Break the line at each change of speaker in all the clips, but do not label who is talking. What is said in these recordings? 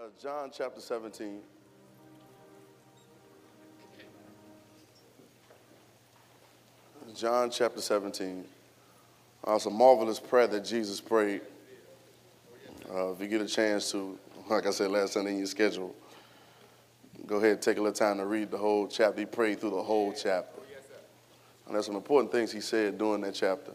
John chapter 17. John chapter 17. It's a marvelous prayer that Jesus prayed. If you get a chance to, like I said last Sunday in your schedule, go ahead and take a little time to read the whole chapter. He prayed through the whole chapter. And there's some important things he said during that chapter.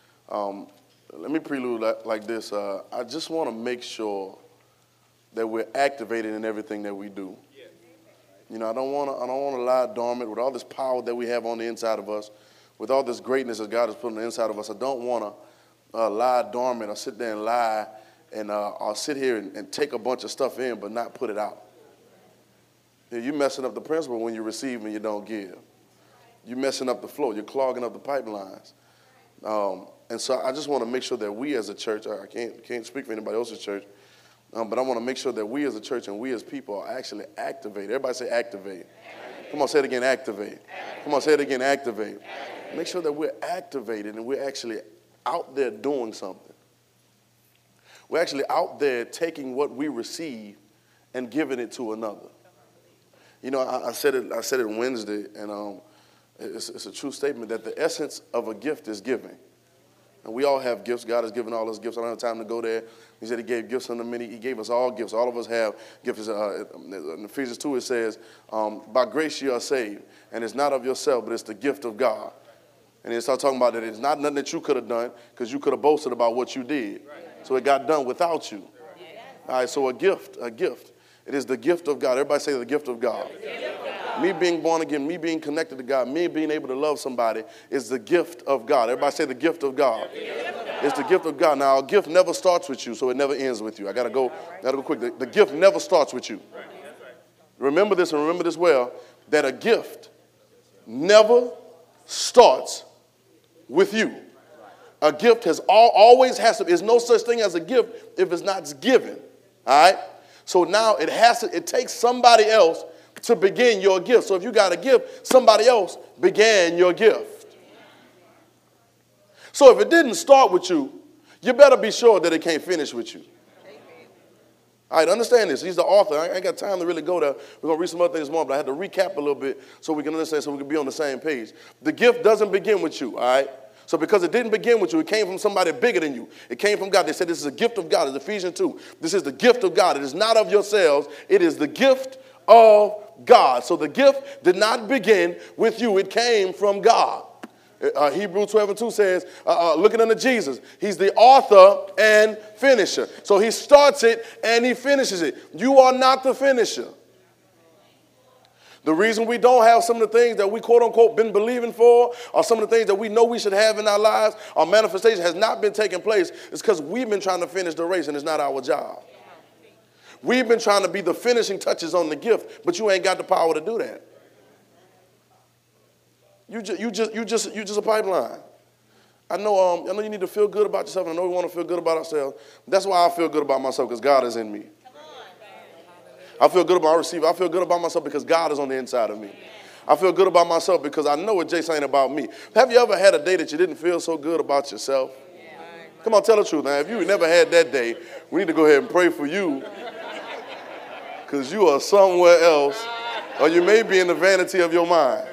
Let me prelude like this. I just want to make sure that we're activated in everything that we do. You know, I don't want to lie dormant with all this power that we have on the inside of us, with all this greatness that God has put on the inside of us. I don't want to lie dormant or sit there and lie and I'll sit here and take a bunch of stuff in but not put it out. You're messing up the principle when you receive and you don't give. You're messing up the flow. You're clogging up the pipelines. And so I just want to make sure that we as a church, I can't speak for anybody else's church, but I want to make sure that we as a church and we as people are actually activated. Everybody say activate. Come on, say it again, activate. Come on, say it again, activate. Make sure that we're activated and we're actually out there doing something. We're actually out there taking what we receive and giving it to another. You know, I said it Wednesday, and it's a true statement that the essence of a gift is giving. And we all have gifts. God has given all us gifts. I don't have time to go there. He said he gave gifts unto many. He gave us all gifts. All of us have gifts. In Ephesians 2 it says, by grace you are saved. And it's not of yourself, but it's the gift of God. And he started talking about that it's not nothing that you could have done because you could have boasted about what you did. So it got done without you. All right, so a gift. It is the gift of God. Everybody say the gift of God. Me being born again, me being connected to God, me being able to love somebody is the gift of God. Everybody say the gift of God. It's the gift of God. Now, a gift never starts with you, so it never ends with you. I got to go quick. The gift never starts with you. Remember this and remember this well, that a gift never starts with you. A gift always has to, there's no such thing as a gift if it's not given. All right? So now it takes somebody else to begin your gift. So if you got a gift, somebody else began your gift. So if it didn't start with you, you better be sure that it can't finish with you. All right, understand this. He's the author. I ain't got time to really go there. We're going to read some other things more, but I had to recap a little bit so we can understand, so we can be on the same page. The gift doesn't begin with you, all right? So because it didn't begin with you, it came from somebody bigger than you. It came from God. They said this is a gift of God. It's Ephesians 2. This is the gift of God. It is not of yourselves. It is the gift of God. So the gift did not begin with you. It came from God. Hebrews 12:2 says, looking unto Jesus, he's the author and finisher. So he starts it and he finishes it. You are not the finisher. The reason we don't have some of the things that we quote unquote been believing for, or some of the things that we know we should have in our lives, our manifestation has not been taking place, is because we've been trying to finish the race and it's not our job. We've been trying to be the finishing touches on the gift, but you ain't got the power to do that. You just a pipeline. I know you need to feel good about yourself, and I know we want to feel good about ourselves. That's why I feel good about myself, because God is in me. I feel good about my receiver. I feel good about myself because God is on the inside of me. I feel good about myself because I know what Jason ain't about me. Have you ever had a day that you didn't feel so good about yourself? Come on, tell the truth now. If you never had that day, we need to go ahead and pray for you, because you are somewhere else, or you may be in the vanity of your mind.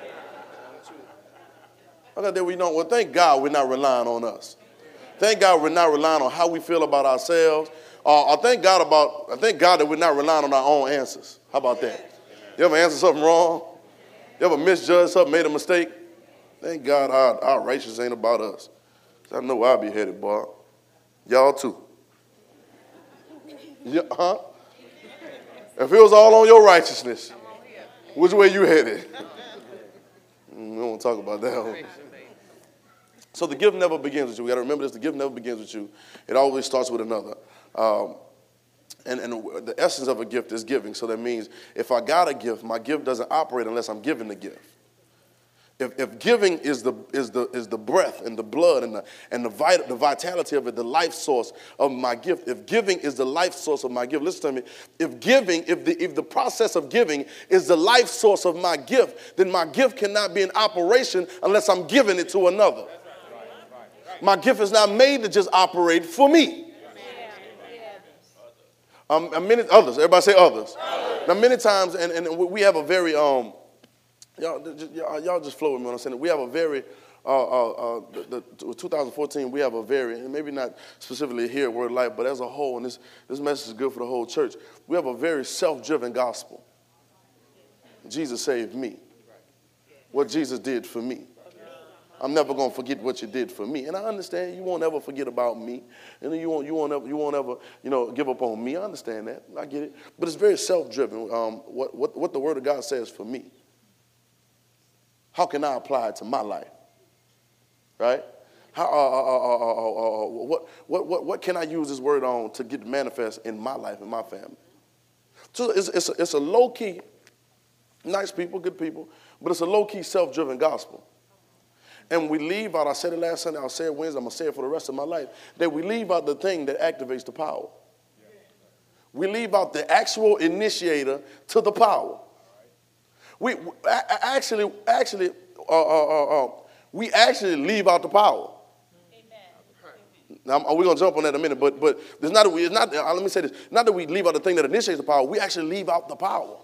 Well, thank God we're not relying on us. Thank God we're not relying on how we feel about ourselves. I thank God that we're not relying on our own answers. How about that? You ever answer something wrong? You ever misjudged something, made a mistake? Thank God our righteousness ain't about us. I know I'll be headed, boy. Y'all too. Yeah, huh? If it was all on your righteousness, which way you headed? We don't want to talk about that. So the gift never begins with you. We got to remember this. The gift never begins with you. It always starts with another. And the essence of a gift is giving. So that means if I got a gift, my gift doesn't operate unless I'm given the gift. If giving is the breath and the blood and the vitality of it, the life source of my gift. If giving is the life source of my gift, listen to me. If the process of giving is the life source of my gift, then my gift cannot be in operation unless I'm giving it to another. My gift is not made to just operate for me. Many others. Everybody say others. Now, many times, and we have a very, y'all just flow with me when I'm saying it. We have a very, 2014, we have a very, and maybe not specifically here at Word Life, but as a whole, and this message is good for the whole church, we have a very self-driven gospel. Jesus saved me. What Jesus did for me. I'm never going to forget what you did for me. And I understand you won't ever forget about me. And you won't ever give up on me. I understand that. I get it. But it's very self-driven, what the Word of God says for me. How can I apply it to my life? Right? What can I use this word on to get manifest in my life and my family? So it's a low-key, nice people, good people, but it's a low-key self-driven gospel. And we leave out, I said it last Sunday, I'll say it Wednesday, I'm going to say it for the rest of my life, that we leave out the thing that activates the power. We leave out the actual initiator to the power. We actually leave out the power. Now, we're going to jump on that in a minute, but let me say this. Not that we leave out the thing that initiates the power, we actually leave out the power.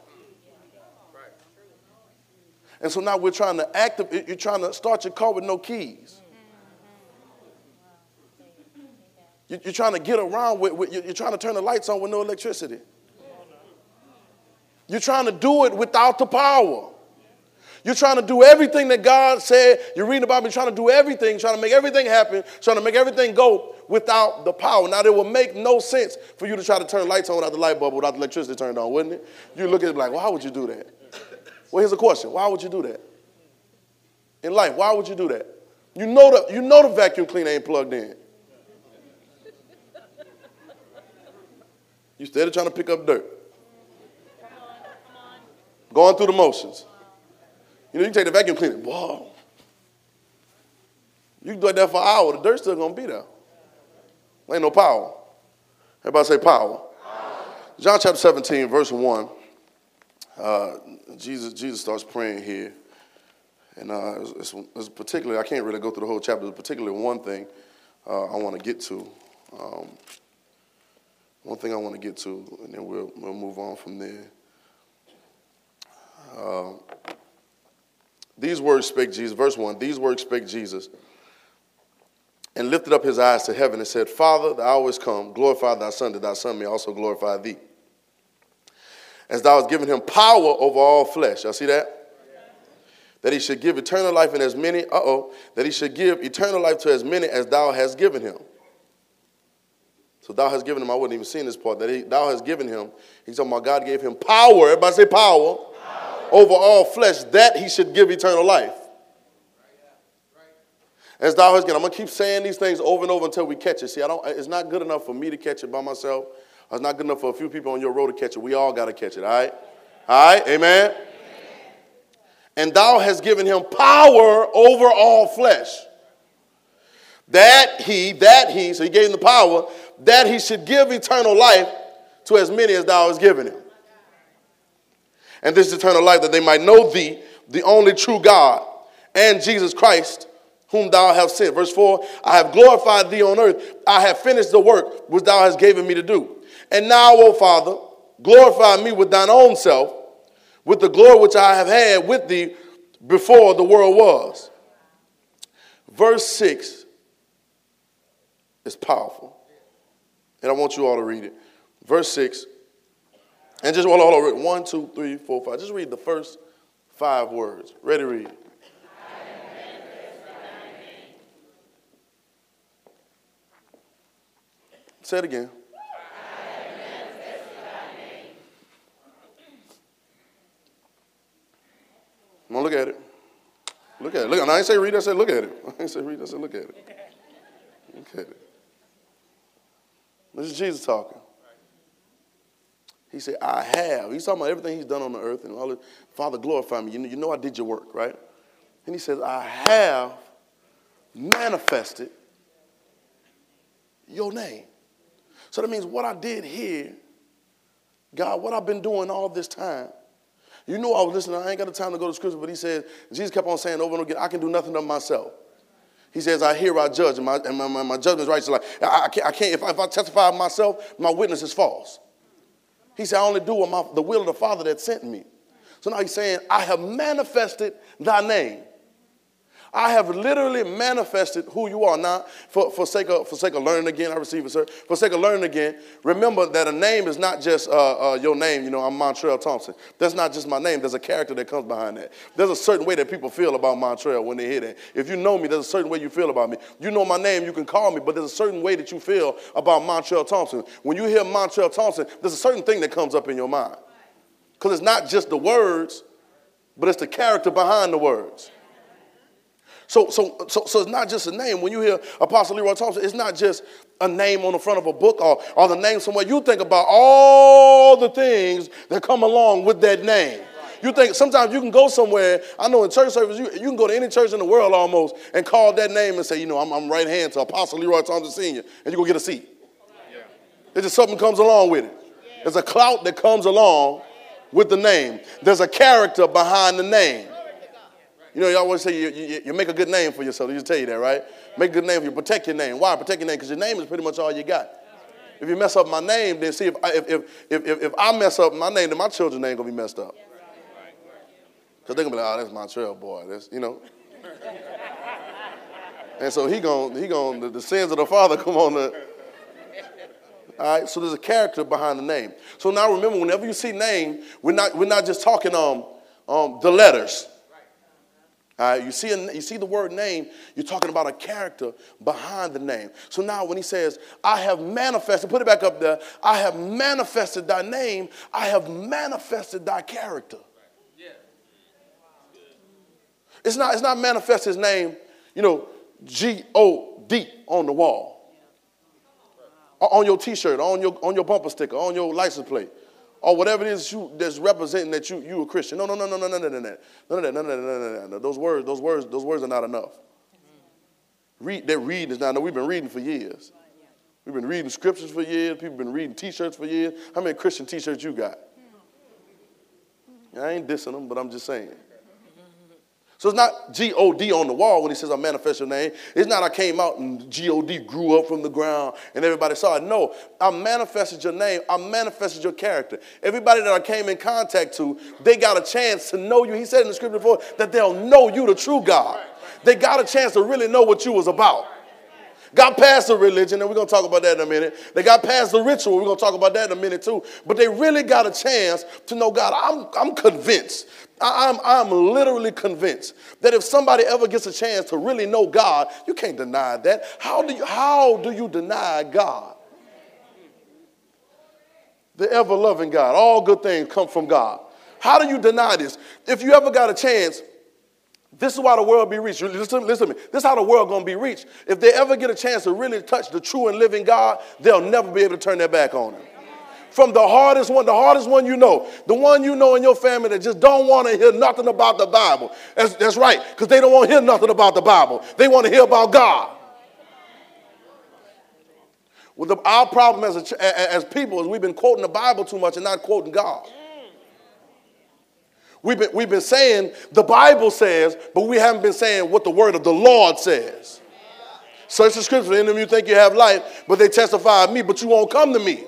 And so now we're trying to you're trying to start your car with no keys. You're trying to get around you're trying to turn the lights on with no electricity. You're trying to do it without the power. You're trying to do everything that God said. You're reading about me, trying to do everything, trying to make everything happen, trying to make everything go without the power. Now, it would make no sense for you to try to turn lights on without the light bulb, without the electricity turned on, wouldn't it? You look at it like, well, how would you do that? Well, here's a question. Why would you do that? In life, why would you do that? You know the vacuum cleaner ain't plugged in. You steady trying to pick up dirt. Going through the motions. You can take the vacuum cleaner. Whoa. You can do it there for an hour. The dirt's still going to be there. There ain't no power. Everybody say power. John chapter 17, verse 1. Jesus starts praying here, and it's particularly, I can't really go through the whole chapter, there's particularly one thing I want to get to. One thing I want to get to, and then we'll move on from there. These words spake Jesus, verse 1, these words spake Jesus, and lifted up his eyes to heaven and said, Father, the hour is come, glorify thy Son, that thy Son may also glorify thee. As thou hast given him power over all flesh. Y'all see that? That he should give eternal life in as many, that he should give eternal life to as many as thou hast given him. So thou hast given him, I wouldn't even seen this part, thou hast given him, he's talking about God gave him power, everybody say power, over all flesh, that he should give eternal life. As thou hast given, I'm going to keep saying these things over and over until we catch it. See, it's not good enough for me to catch it by myself. It's not good enough for a few people on your road to catch it. We all got to catch it, all right? All right, amen? And thou hast given him power over all flesh. That he, so he gave him the power, that he should give eternal life to as many as thou hast given him. And this eternal life, that they might know thee, the only true God, and Jesus Christ, whom thou hast sent. Verse 4, I have glorified thee on earth. I have finished the work which thou hast given me to do. And now, O Father, glorify me with thine own self, with the glory which I have had with thee before the world was. Verse 6 is powerful. And I want you all to read it. Verse 6. And just hold on. 1, 2, 3, 4, 5. Just read the first 5 words. Ready, read. Say it again. Come on, look at it. Look at it. Look. I ain't say read, I said look at it. I ain't say read, I said look at it. Look at it. This is Jesus talking. He said, I have. He's talking about everything he's done on the earth and all this. Father, glorify me. You know I did your work, right? And he says, I have manifested your name. So that means what I did here, God, what I've been doing all this time. You know I was listening. I ain't got the time to go to scripture, but he said, Jesus kept on saying over and over again, I can do nothing of myself. He says, I hear, I judge, and my judgment is right. So like, I can't if I testify of myself, my witness is false. He said, I only do the will of the Father that sent me. So now he's saying, I have manifested thy name. I have literally manifested who you are. Now, for sake of learning again, I receive it, sir. For sake of learning again, remember that a name is not just your name. You know, I'm Montrell Thompson. That's not just my name. There's a character that comes behind that. There's a certain way that people feel about Montrell when they hear that. If you know me, there's a certain way you feel about me. You know my name, you can call me, but there's a certain way that you feel about Montrell Thompson. When you hear Montrell Thompson, there's a certain thing that comes up in your mind. Because it's not just the words, but it's the character behind the words. So it's not just a name. When you hear Apostle Leroy Thompson, it's not just a name on the front of a book or the name somewhere. You think about all the things that come along with that name. You think sometimes you can go somewhere. I know in church service, you can go to any church in the world almost and call that name and say, you know, I'm right hand to Apostle Leroy Thompson Sr. and you go get a seat. There's just something comes along with it. There's a clout that comes along with the name. There's a character behind the name. You know, you always say you make a good name for yourself. They just tell you that, right? Make a good name for you. Protect your name. Why protect your name? Because your name is pretty much all you got. If you mess up my name, then see, if I mess up my name, then my children's name going to be messed up. Because they're going to be like, oh, that's Montrell boy. That's, you know. And so the sins of the father come on the... All right, so there's a character behind the name. So now remember, whenever you see name, we're not just talking the letters. All right, you see the word name, you're talking about a character behind the name. So now when he says, I have manifested, put it back up there, I have manifested thy name, I have manifested thy character. It's not manifest his name, you know, G-O-D on the wall, on your T-shirt, on your bumper sticker, on your license plate. Or whatever it is that's representing that you a Christian. No. None of that. Those words are not enough. That reading is not enough. We've been reading for years. We've been reading scriptures for years. People have been reading T-shirts for years. How many Christian T-shirts you got? I ain't dissing them, but I'm just saying. So it's not G-O-D on the wall when he says I manifest your name. It's not I came out and G-O-D grew up from the ground and everybody saw it. No, I manifested your name. I manifested your character. Everybody that I came in contact to, they got a chance to know you. He said in the scripture before that they'll know you, the true God. They got a chance to really know what you was about. Got past the religion, and we're going to talk about that in a minute. They got past the ritual. We're going to talk about that in a minute too. But they really got a chance to know God. I'm convinced. I'm literally convinced that if somebody ever gets a chance to really know God, you can't deny that. How do you deny God? The ever-loving God. All good things come from God. How do you deny this? If you ever got a chance, this is why the world be reached. Listen to me. This is how the world going to be reached. If they ever get a chance to really touch the true and living God, they'll never be able to turn their back on him. From the hardest one you know, the one you know in your family that just don't want to hear nothing about the Bible. That's right, because they don't want to hear nothing about the Bible. They want to hear about God. Well, our problem as people is we've been quoting the Bible too much and not quoting God. We've been saying the Bible says, but we haven't been saying what the word of the Lord says. Search the scripture. In them you think you have life, but they testify of me, but you won't come to me.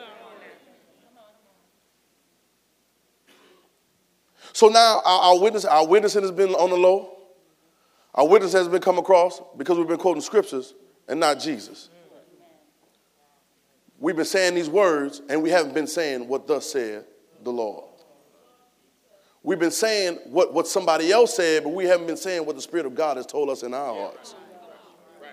So now our witnessing has been on the low. Our witness has been come across because we've been quoting scriptures and not Jesus. We've been saying these words and we haven't been saying what thus said the Lord. We've been saying what somebody else said, but we haven't been saying what the Spirit of God has told us in our hearts. Right.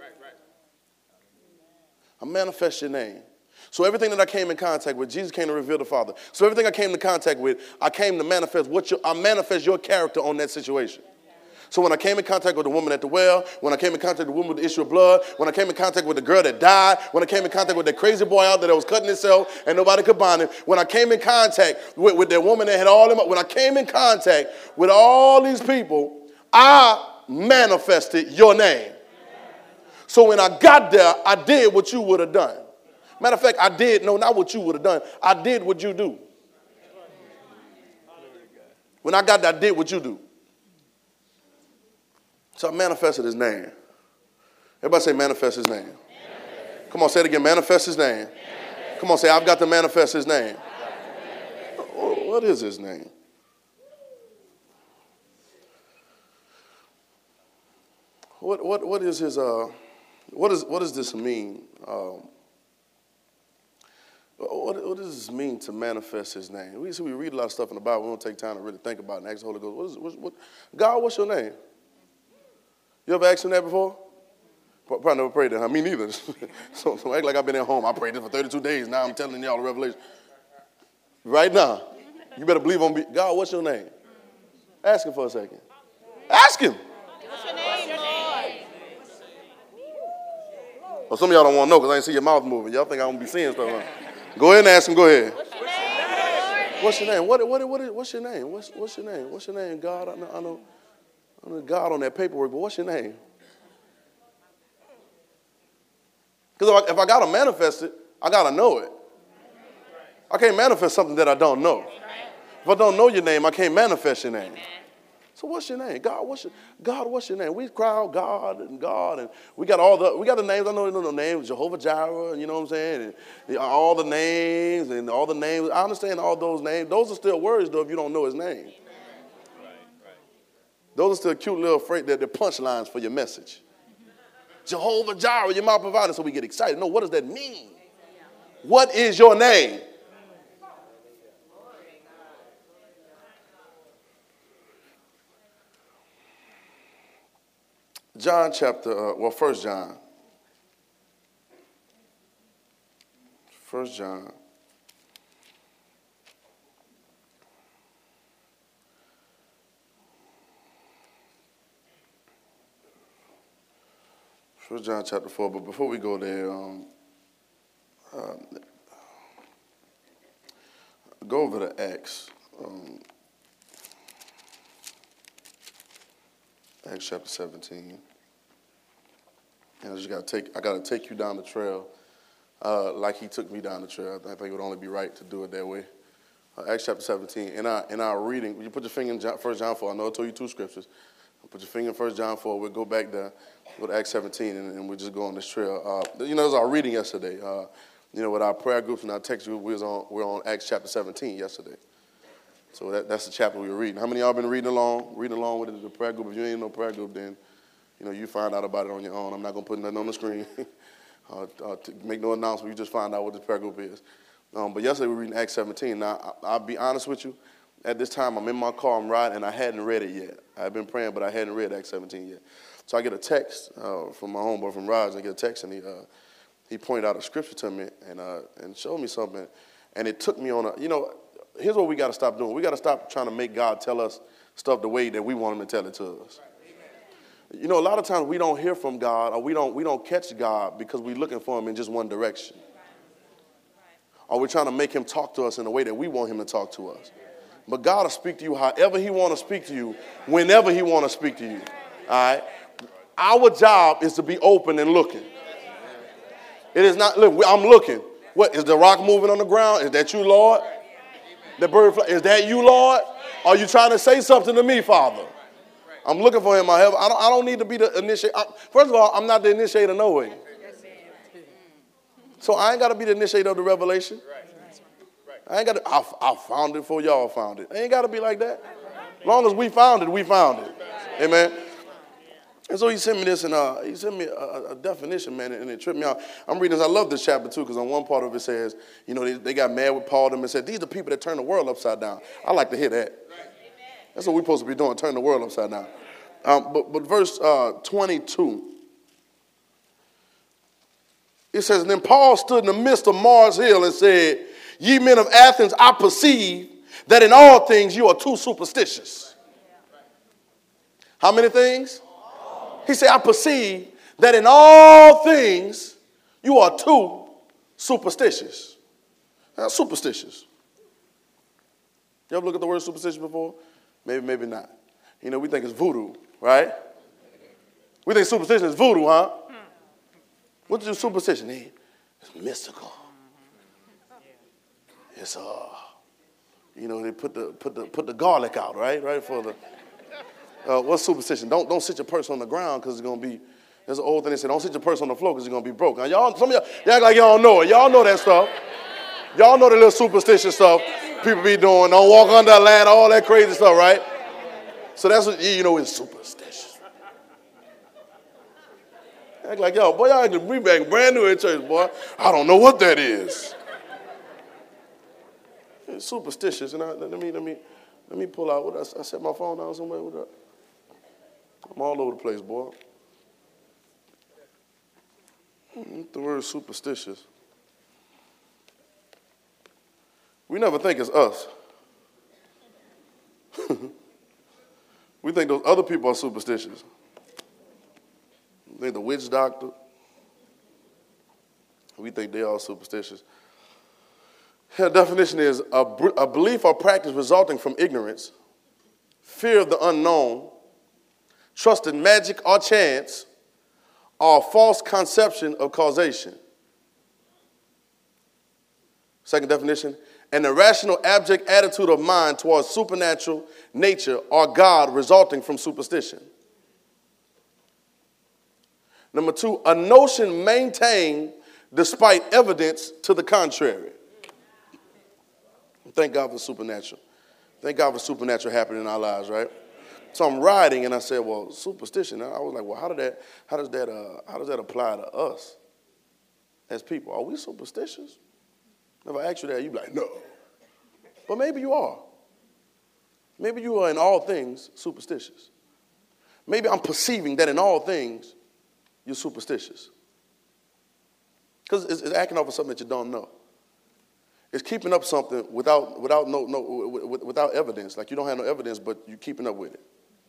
I manifest your name. So everything that I came in contact with, Jesus came to reveal the Father. So everything I came in contact with, I came to manifest I manifest your character on that situation. So when I came in contact with the woman at the well, when I came in contact with the woman with the issue of blood, when I came in contact with the girl that died, when I came in contact with that crazy boy out there that was cutting himself and nobody could bind him, when I came in contact with that woman that had all them, when I came in contact with all these people, I manifested your name. So when I got there, I did what you would have done. Matter of fact, not what you would have done. I did what you do. When I got there, I did what you do. So I manifested his name. Everybody say manifest his name. Manifest. Come on, say it again. Manifest his name. Manifest. Come on, say I've got to manifest his name. What is his name? What is his what does this mean? What does this mean to manifest his name? We read a lot of stuff in the Bible. We don't take time to really think about it and ask the Holy Ghost, God, what's your name? You ever asked him that before? Probably never prayed that. Me neither. so act like I've been at home. I prayed this for 32 days. Now I'm telling y'all the revelation. Right now, you better believe on me. God, what's your name? Ask him for a second. Ask him.
What's your name, Lord?
Well, some of y'all don't want to know because I ain't see your mouth moving. Y'all think I'm going to be seeing stuff. Huh? Go ahead and ask him. Go ahead. What's your name, Lord? What's your name? What's your name? What's your name, God? I know God on that paperwork, but what's your name? Because if I got to manifest it, I got to know it. I can't manifest something that I don't know. If I don't know your name, I can't manifest your name. So what's your name? God, what's your name? We cry out God, and we got the names. I know the names, Jehovah Jireh, you know what I'm saying? And all the names. I understand all those names. Those are still words, though, if you don't know his name. Those are still cute little phrase, they're punchlines for your message. Jehovah Jireh, your mouth provider, so we get excited. No, what does that mean? What is your name? John chapter, 1 John. 1 John. First John chapter 4, but before we go there, go over to Acts. Acts chapter 17. And I gotta take you down the trail like he took me down the trail. I think it would only be right to do it that way. Acts chapter 17. In our reading, you put your finger in 1 John 4. I know I told you two scriptures. Put your finger in 1 John 4. We'll go back there, go to Acts 17, and we'll just go on this trail. It was our reading yesterday. With our prayer groups and our text group, we're on Acts chapter 17 yesterday. So that's the chapter we were reading. How many of y'all been reading along with the prayer group? If you ain't in no prayer group, then you find out about it on your own. I'm not going to put nothing on the screen. To make no announcement. You just find out what the prayer group is. But yesterday we were reading Acts 17. Now, I'll be honest with you. At this time, I'm in my car, I'm riding, and I hadn't read it yet. I've been praying, but I hadn't read Acts 17 yet. So I get a text from my homeboy from Raj. I get a text, and he pointed out a scripture to me and showed me something. And it took me on here's what we got to stop doing. We got to stop trying to make God tell us stuff the way that we want him to tell it to us. A lot of times we don't hear from God, or we don't catch God because we're looking for him in just one direction. Or we're trying to make him talk to us in the way that we want him to talk to us. But God will speak to you however he want to speak to you, whenever he want to speak to you. All right? Our job is to be open and looking. It is not, look, I'm looking. What, is the rock moving on the ground? Is that you, Lord? The bird fly, is that you, Lord? Are you trying to say something to me, Father? I'm looking for him. I don't need to be the initiator. First of all, I'm not the initiator no way. So I ain't got to be the initiator of the revelation. I ain't got to, I found it before y'all found it. It ain't got to be like that. As long as we found it, we found it. Amen. And so he sent me this, and he sent me a definition, man, and it tripped me out. I'm reading this. I love this chapter, too, because on one part of it says, they got mad with Paul and said, these are people that turn the world upside down. I like to hear that. That's what we're supposed to be doing, turn the world upside down. But verse 22, it says, and then Paul stood in the midst of Mars Hill and said, ye men of Athens, I perceive that in all things you are too superstitious. How many things? He said, I perceive that in all things you are too superstitious. Superstitious. You ever look at the word superstitious before? Maybe, maybe not. We think it's voodoo, right? We think superstition is voodoo, huh? What is superstition? It's mystical. It's they put the garlic out, right for the. What's superstition? Don't sit your purse on the ground because it's gonna be. There's an old thing they say, don't sit your purse on the floor because it's gonna be broke. Now, some of y'all act like y'all know it. Y'all know that stuff. Y'all know the little superstitious stuff. people be doing. Don't walk under a ladder, all that crazy stuff, right? So that's what, you know, it's superstitious. Act like, yo, boy, y'all can be back brand new in church, boy. I don't know what that is. It's superstitious. And let me pull out. I set my phone down somewhere. I'm all over the place, boy. The word superstitious. We never think it's us. We think those other people are superstitious. We think the witch doctor. We think they are superstitious. The definition is a belief or practice resulting from ignorance, fear of the unknown, trust in magic or chance, or a false conception of causation. Second definition, an irrational, abject attitude of mind towards supernatural nature or God resulting from superstition. Number two, a notion maintained despite evidence to the contrary. Thank God for supernatural. Thank God for supernatural happening in our lives, right? So I'm riding and I said, well, superstition. I was like, well, how does that apply to us as people? Are we superstitious? If I ask you that, you'd be like, no. But maybe you are. Maybe you are in all things superstitious. Maybe I'm perceiving that in all things you're superstitious. Because it's acting off of something that you don't know. It's keeping up something without evidence. Like you don't have no evidence, but you're keeping up with it.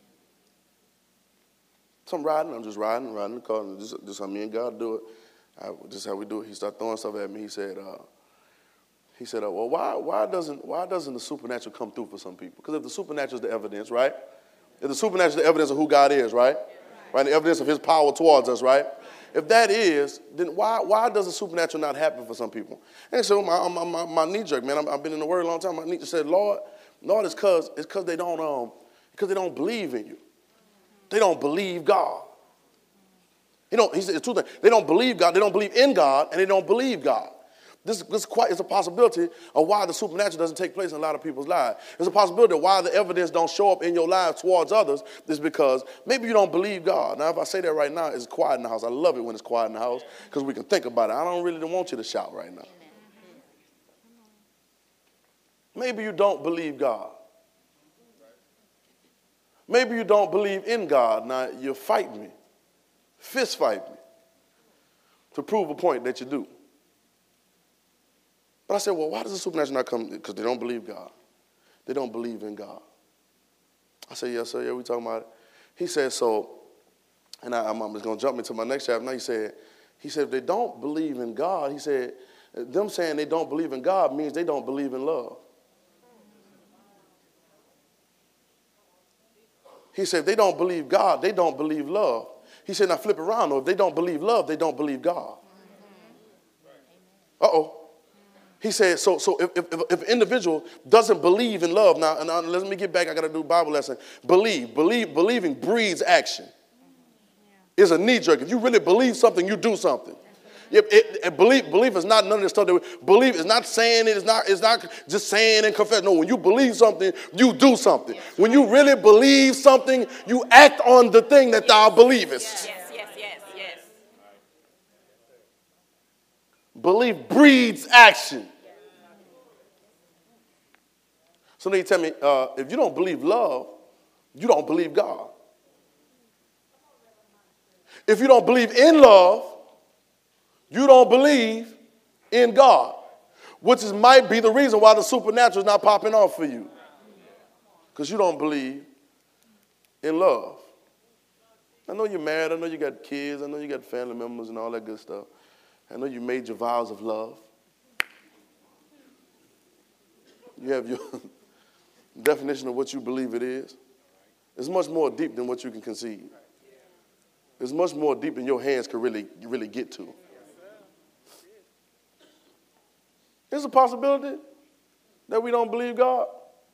So I'm just riding the car. And this is how me and God do it. This is how we do it. He started throwing stuff at me. He said, well, why doesn't the supernatural come through for some people? Because if the supernatural is the evidence, right? If the supernatural is the evidence of who God is, right? Right, the evidence of his power towards us, right? If that is, then why does the supernatural not happen for some people? And so my knee jerk, man, I've been in the Word a long time. My knee just said, Lord, it's because they don't believe in you. They don't believe God. He said it's two things. They don't believe God. They don't believe in God, and they don't believe God. This is a possibility of why the supernatural doesn't take place in a lot of people's lives. It's a possibility of why the evidence don't show up in your lives towards others is because maybe you don't believe God. Now, if I say that right now, it's quiet in the house. I love it when it's quiet in the house because we can think about it. I don't really want you to shout right now. Maybe you don't believe God. Maybe you don't believe in God. Now, you fight me, fist fight me, to prove a point that you do. But I said, well, why does the supernatural not come? Because they don't believe God. They don't believe in God. I said, yes, sir, yeah, we talking about it. He said, so, and I'm just going to jump into my next chapter. Now he said, if they don't believe in God, he said, them saying they don't believe in God means they don't believe in love. He said, if they don't believe God, they don't believe love. He said, now flip around, though. If they don't believe love, they don't believe God. Uh-oh. He said, so if an individual doesn't believe in love, now let me get back, I got to do a Bible lesson. Believing breeds action. It's a knee jerk. If you really believe something, you do something. Belief is not none of this stuff. Belief is not saying it. It's not just saying and confess. No, when you believe something, you do something. When you really believe something, you act on the thing that thou believest.
Yes.
Belief breeds action. So then you tell me, if you don't believe love, you don't believe God. If you don't believe in love, you don't believe in God, which might be the reason why the supernatural is not popping off for you, because you don't believe in love. I know you're married. I know you got kids. I know you got family members and all that good stuff. I know you made your vows of love. You have your definition of what you believe it is. It's much more deep than what you can conceive. It's much more deep than your hands can really get to. There's a possibility that we don't believe God.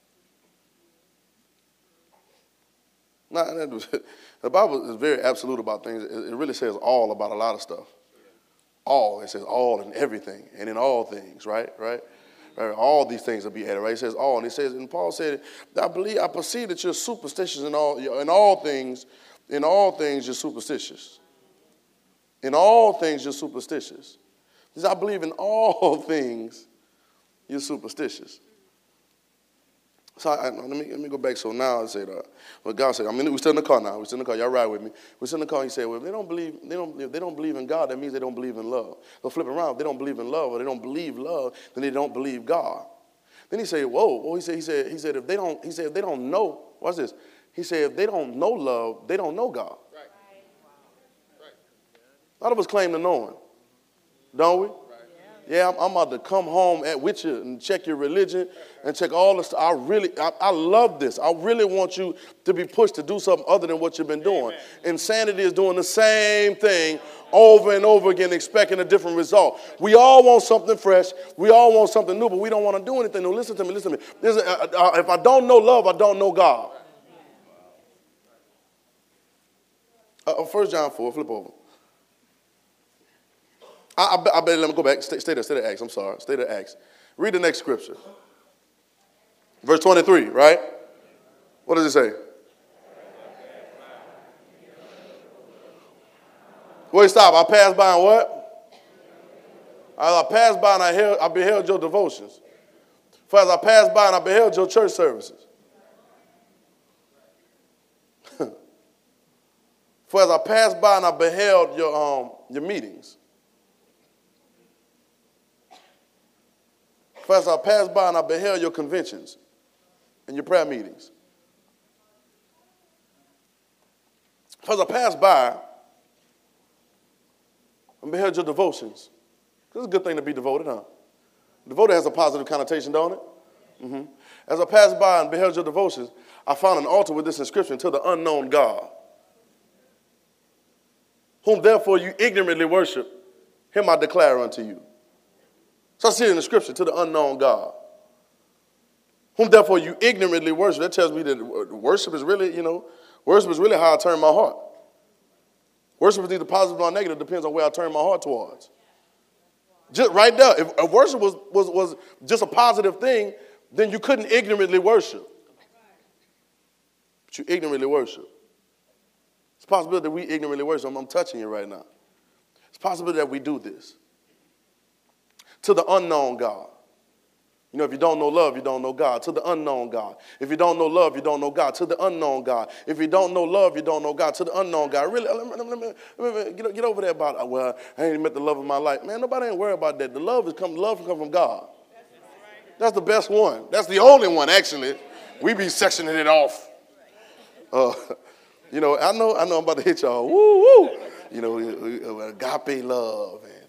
Now, the Bible is very absolute about things. It really says all about a lot of stuff. All. It says all and everything and in all things, right? Right? All these things will be added, right? He says all. And he says, and Paul said, I perceive that you're superstitious in all things. In all things, you're superstitious. In all things, you're superstitious. He says, I believe in all things, you're superstitious. So let me go back. So now I said, what God said. We're still in the car now. We're still in the car. Y'all ride with me. We're still in the car. He said, well, if they don't believe in God, that means they don't believe in love. They'll flip it around. If they don't believe in love or they don't believe love, then they don't believe God. Then he said, whoa. He said, if they don't know, watch this. He said, if they don't know love, they don't know God. Right. A lot of us claim to know him, don't we? Yeah, I'm about to come home with you and check your religion and check all this. I love this. I really want you to be pushed to do something other than what you've been doing. Amen. Insanity is doing the same thing over and over again, expecting a different result. We all want something fresh. We all want something new, but we don't want to do anything new. Listen to me. If I don't know love, I don't know God. 1 John 4, flip over. I better let me go back. Stay there, Acts. I'm sorry. Stay there, Acts. Read the next scripture. Verse 23, right? What does it say? Wait, stop. I passed by and what? I passed by and I beheld your devotions. For as I passed by and I beheld your church services. For as I passed by and I beheld your meetings. For as I passed by and I beheld your conventions and your prayer meetings. For as I passed by and beheld your devotions. This is a good thing to be devoted, huh? Devoted has a positive connotation, don't it? Mm-hmm. As I passed by and beheld your devotions, I found an altar with this inscription, to the unknown God, whom therefore you ignorantly worship, him I declare unto you. So I see it in the scripture, to the unknown God, whom therefore you ignorantly worship. That tells me that worship is really, worship is really how I turn my heart. Worship is either positive or negative, depends on where I turn my heart towards. Just right there, if worship was just a positive thing, then you couldn't ignorantly worship. But you ignorantly worship. It's a possibility that we ignorantly worship. I'm touching you right now. It's a possibility that we do this. To the unknown God. If you don't know love, you don't know God. To the unknown God. If you don't know love, you don't know God. To the unknown God. If you don't know love, you don't know God. To the unknown God. Really, let me get over there about, well, I ain't met the love of my life. Man, nobody ain't worried about that. The love come from God. That's the best one. That's the only one, actually. We be sectioning it off. I know I'm about to hit y'all. Woo, woo. Agape love and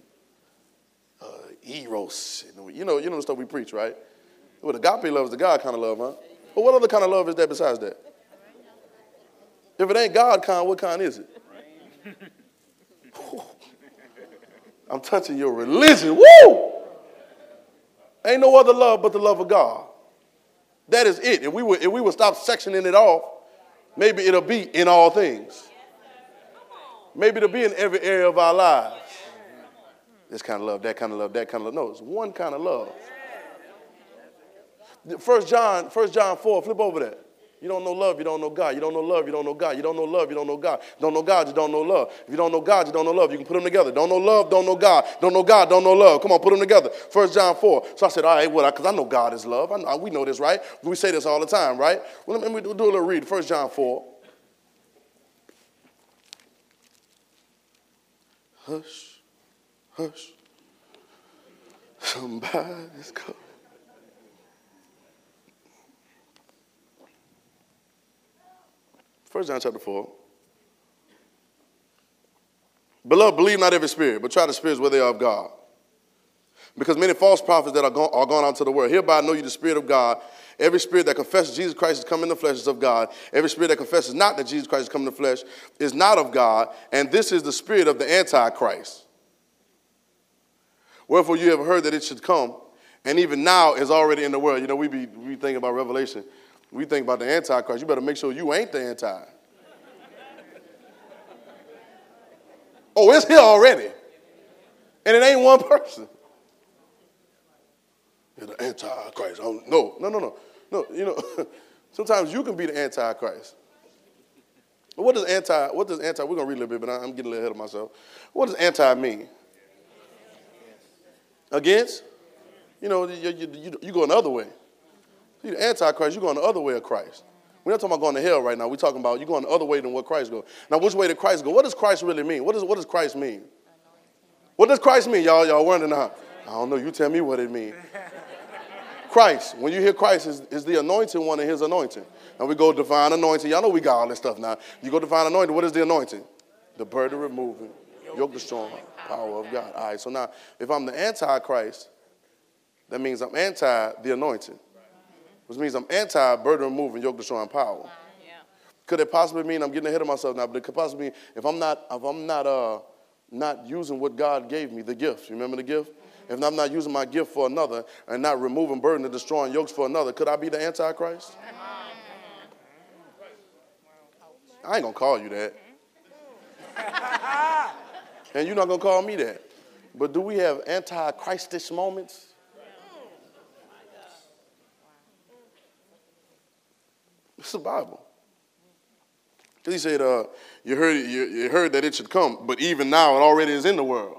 eros. You know the stuff we preach, right? Well, agape love is the God kind of love, huh? But what other kind of love is that besides that? If it ain't God kind, what kind is it? I'm touching your religion. Woo! Ain't no other love but the love of God. That is it. If we would stop sectioning it off, maybe it'll be in all things. Maybe it'll be in every area of our lives. This kind of love, that kind of love, that kind of love. No, it's one kind of love. 1 John 4, flip over that. You don't know love, you don't know God. You don't know love, you don't know God. You don't know love, you don't know God. Don't know God, you don't know love. If you don't know God, you don't know love. You can put them together. Don't know love, don't know God. Don't know God, don't know love. Come on, put them together. 1 John 4. So I said, all right, well, because I know God is love. We know this, right? We say this all the time, right? Well, let me do a little read. 1 John 4. Hush, hush. Somebody's coming. First John chapter 4. Beloved, believe not every spirit, but try the spirits whether they are of God. Because many false prophets that are gone out into the world. Hereby know you the Spirit of God. Every spirit that confesses Jesus Christ is come in the flesh is of God. Every spirit that confesses not that Jesus Christ is come in the flesh is not of God. And this is the spirit of the Antichrist. Wherefore you have heard that it should come, and even now is already in the world. We think about Revelation. We think about the Antichrist. You better make sure you ain't the anti. Oh, it's here already. And it ain't one person. They're the antichrist. No. Sometimes you can be the antichrist. What does anti, we're going to read a little bit, but I'm getting a little ahead of myself. What does anti mean? Against? You go the other way. See, the antichrist, you're going the other way of Christ. We're not talking about going to hell right now. We're talking about you're going the other way than what Christ goes. Now, which way did Christ go? What does Christ really mean? What does Christ mean? What does Christ mean? Y'all wondering how? I don't know. You tell me what it means. Christ, when you hear Christ, is the anointed one and his anointing. And we go divine anointing. Y'all know we got all this stuff now. You go divine anointing. What is the anointing? The burden removing, yoke destroying power of God. All right, so now if I'm the antichrist, that means I'm anti the anointing. Which means I'm anti-burden removing, yoke destroying power. Yeah. Could it possibly mean, I'm getting ahead of myself now, but it could possibly mean if I'm not using what God gave me, the gift. You remember the gift? If I'm not using my gift for another and not removing burden and destroying yokes for another, could I be the antichrist? I ain't going to call you that. And you're not going to call me that. But do we have anti-Christish moments? It's the Bible. Because he said, you heard that it should come, but even now it already is in the world.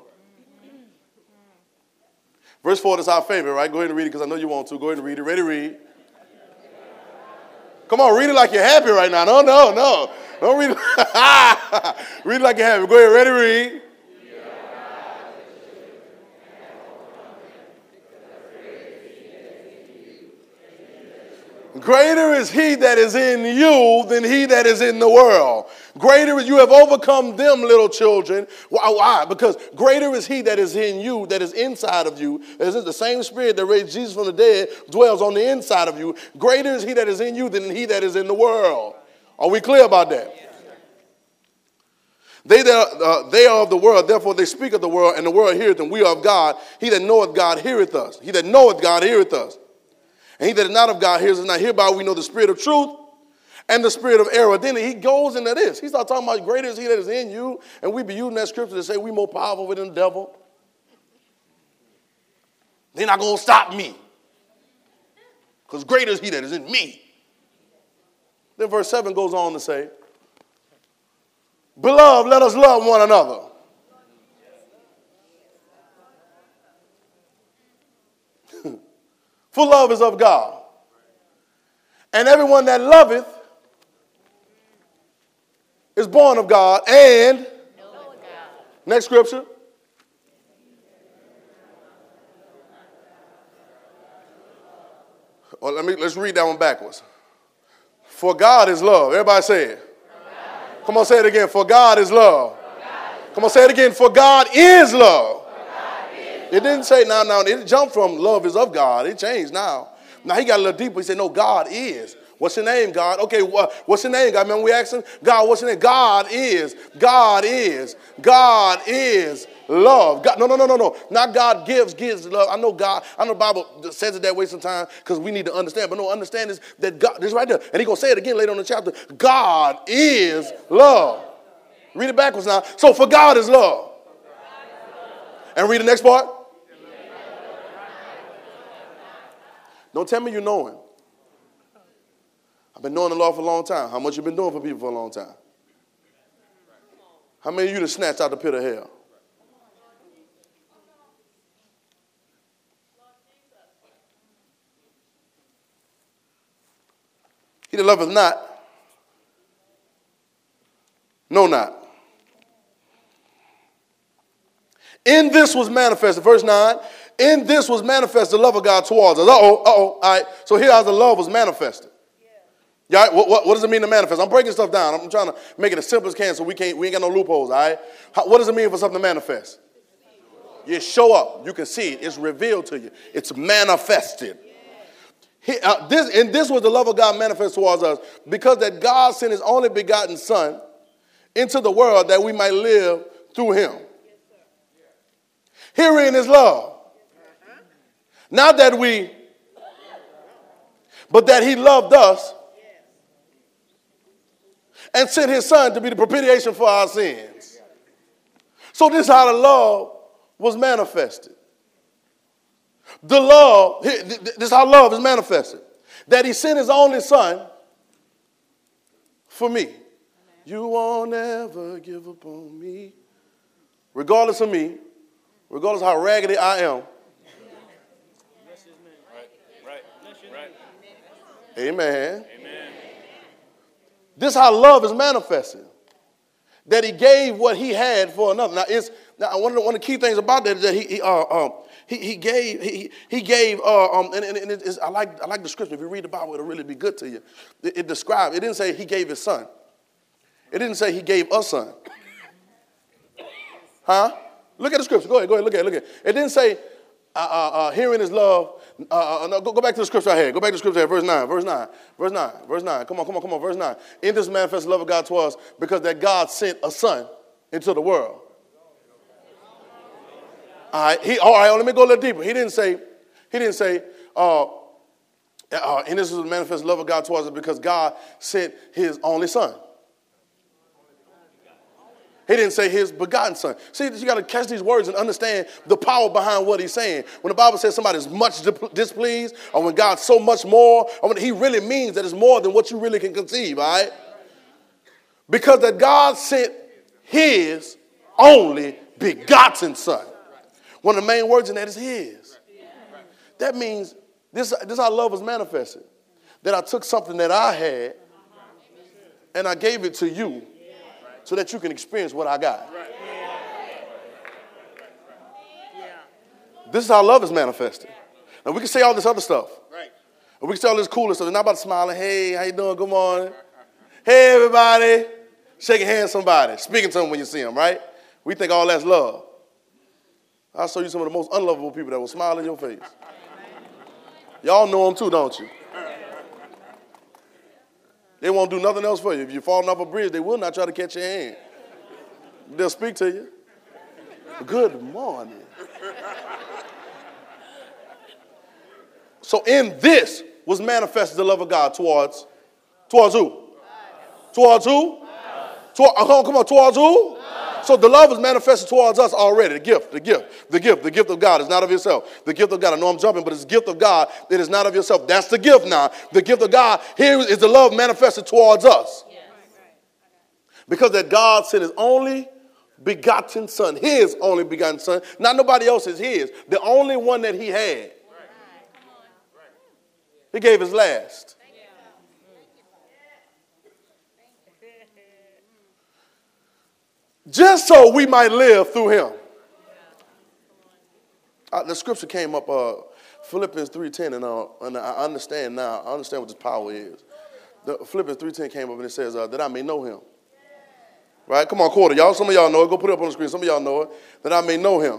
Verse 4 is our favorite, right? Go ahead and read it because I know you want to. Go ahead and read it. Ready to read. Come on, read it like you're happy right now. No. Don't read it. Read it like you're happy. Go ahead, ready to read. Greater is he that is in you than he that is in the world. Greater is you have overcome them, little children. Why? Because greater is he that is in you, that is inside of you. As the same spirit that raised Jesus from the dead dwells on the inside of you. Greater is he that is in you than he that is in the world. Are we clear about that? They are of the world, therefore they speak of the world, and the world heareth them. We are of God. He that knoweth God heareth us. He that knoweth God heareth us. And he that is not of God hears us not. Hereby we know the spirit of truth and the spirit of error. Then he goes into this. He starts talking about greater is he that is in you. And we be using that scripture to say we more powerful than the devil. They're not going to stop me. Because greater is he that is in me. Then verse 7 goes on to say, Beloved, let us love one another. For love is of God. And everyone that loveth is born of God and next scripture. Well, let's read that one backwards. For God is love. Everybody say it. Come on, say it again. For God is love. Come on, say it again. For God is love. It didn't say now. It jumped from love is of God. It changed now. Now he got a little deeper. He said, no, God is. What's your name, God? Okay, what's your name, God? Remember we asked him, God, what's your name? God is love. God, no. Not God gives love. I know the Bible says it that way sometimes because we need to understand. But no, understand is that God, this right there. And he's going to say it again later on in the chapter. God is love. Read it backwards now. So for God is love. And read the next part. Don't tell me you know him. I've been knowing the Lord for a long time. How much you been doing for people for a long time? How many of you have snatched out the pit of hell? He that loveth not, know not. In this was manifested, verse 9, in this was manifested the love of God towards us. All right. So here how the love was manifested. Yeah. What does it mean to manifest? I'm breaking stuff down. I'm trying to make it as simple as can so we ain't got no loopholes, all right? What does it mean for something to manifest? You show up. You can see it. It's revealed to you. It's manifested. This was the love of God manifest towards us because that God sent his only begotten son into the world that we might live through him. Herein is love. Not that but that he loved us and sent his son to be the propitiation for our sins. So this is how the love was manifested. The love, this is how love is manifested. That he sent his only son for me. You won't ever give up on me. Regardless of me, regardless of how raggedy I am. Right. Amen. This is how love is manifested. That he gave what he had for another. Now one of the key things about that is that he gave. I like the scripture. If you read the Bible, it'll really be good to you. It described. It didn't say he gave his son. It didn't say he gave a son. Huh? Look at the scripture. Go ahead. Look at it. It didn't say hearing his love. No, go back to the scripture I had. Go back to the scripture I had. Verse 9. Come on. Verse 9. In this manifest love of God to us, because that God sent a son into the world. All right, let me go a little deeper. He didn't say, and this is the manifest love of God to us because God sent his only son. He didn't say his begotten son. See, you got to catch these words and understand the power behind what he's saying. When the Bible says somebody's much displeased, or when God's so much more, or when he really means that it's more than what you really can conceive, all right? Because that God sent his only begotten son. One of the main words in that is his. That means this is how love was manifested. That I took something that I had and I gave it to you so that you can experience what I got. This is how love is manifested. Now we can say all this other stuff. And we can say all this cooler stuff. They're not about smiling. Hey, how you doing? Good morning. Hey, everybody. Shaking hands with somebody. Speaking to them when you see them, right? We think all that's love. I'll show you some of the most unlovable people that will smile in your face. Y'all know them too, don't you? They won't do nothing else for you. If you're falling off a bridge, they will not try to catch your hand. They'll speak to you. Good morning. So in this was manifested the love of God towards who? Towards who? Come on, towards who? So the love is manifested towards us already. The gift of God is not of yourself. The gift of God, I know I'm jumping, but it's the gift of God that is not of yourself. That's the gift now. The gift of God, here is the love manifested towards us. Because that God sent his only begotten son, his only begotten son, not nobody else's, his, the only one that he had. He gave his last. Just so we might live through him. The scripture came up, Philippians 3:10, and I understand now. I understand what this power is. Philippians 3:10 came up and it says, that I may know him. Right? Come on, quarter. Y'all, some of y'all know it. Go put it up on the screen. Some of y'all know it. That I may know him.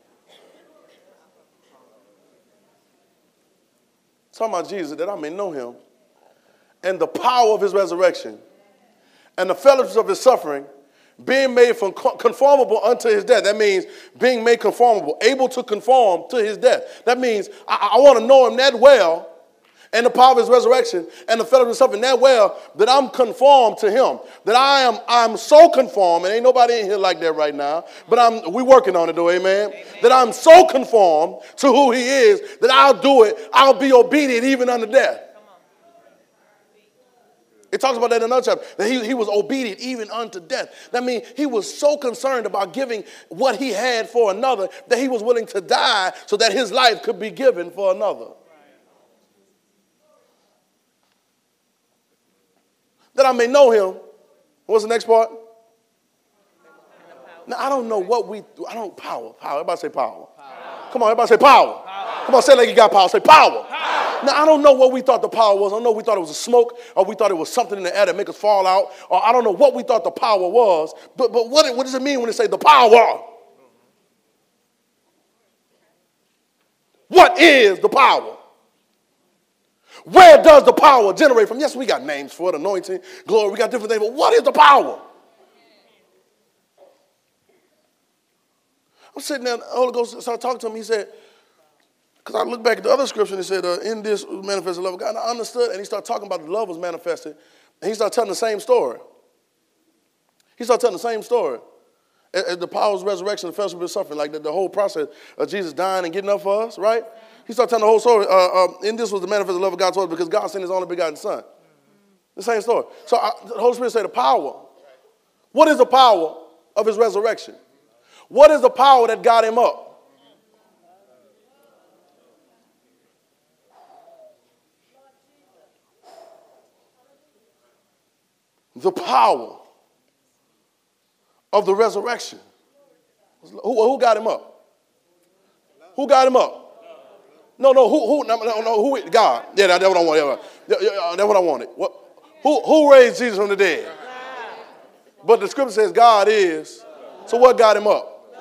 Talking about Jesus, that I may know him. And the power of his resurrection. And the fellowship of his suffering. Being made conformable unto his death. That means being made conformable, able to conform to his death. That means I want to know him that well, and the power of his resurrection, and the fellowship of suffering that well, that I'm conformed to him. That I'm so conformed, and ain't nobody in here like that right now, but we working on it though, amen? That I'm so conformed to who he is, that I'll do it, I'll be obedient even unto death. It talks about that in another chapter, that he was obedient even unto death. That means he was so concerned about giving what he had for another that he was willing to die so that his life could be given for another. That I may know him. What's the next part? Now, I don't know what power. Everybody say power. Come on, everybody say power. Come on, say it like you got power. Say power. Now, I don't know what we thought the power was. I don't know if we thought it was a smoke, or we thought it was something in the air that make us fall out, or I don't know what we thought the power was. But what does it mean when they say the power? What is the power? Where does the power generate from? Yes, we got names for it, anointing, glory, we got different things, but what is the power? I'm sitting there, the Holy Ghost started talking to him. He said, because I looked back at the other scripture and it said, in this manifested the love of God. And I understood, and he started talking about the love was manifested. And he started telling the same story. The power of resurrection, the fellowship of suffering, like the whole process of Jesus dying and getting up for us, right? He started telling the whole story. And this was the manifest love of God towards us because God sent his only begotten son. The same story. So the Holy Spirit said the power. What is the power of his resurrection? What is the power that got him up? The power of the resurrection. Who got him up? Who got him up? No, who? God. Yeah, that's what I wanted. That's what I wanted. Who raised Jesus from the dead? But the scripture says God is. So what got him up?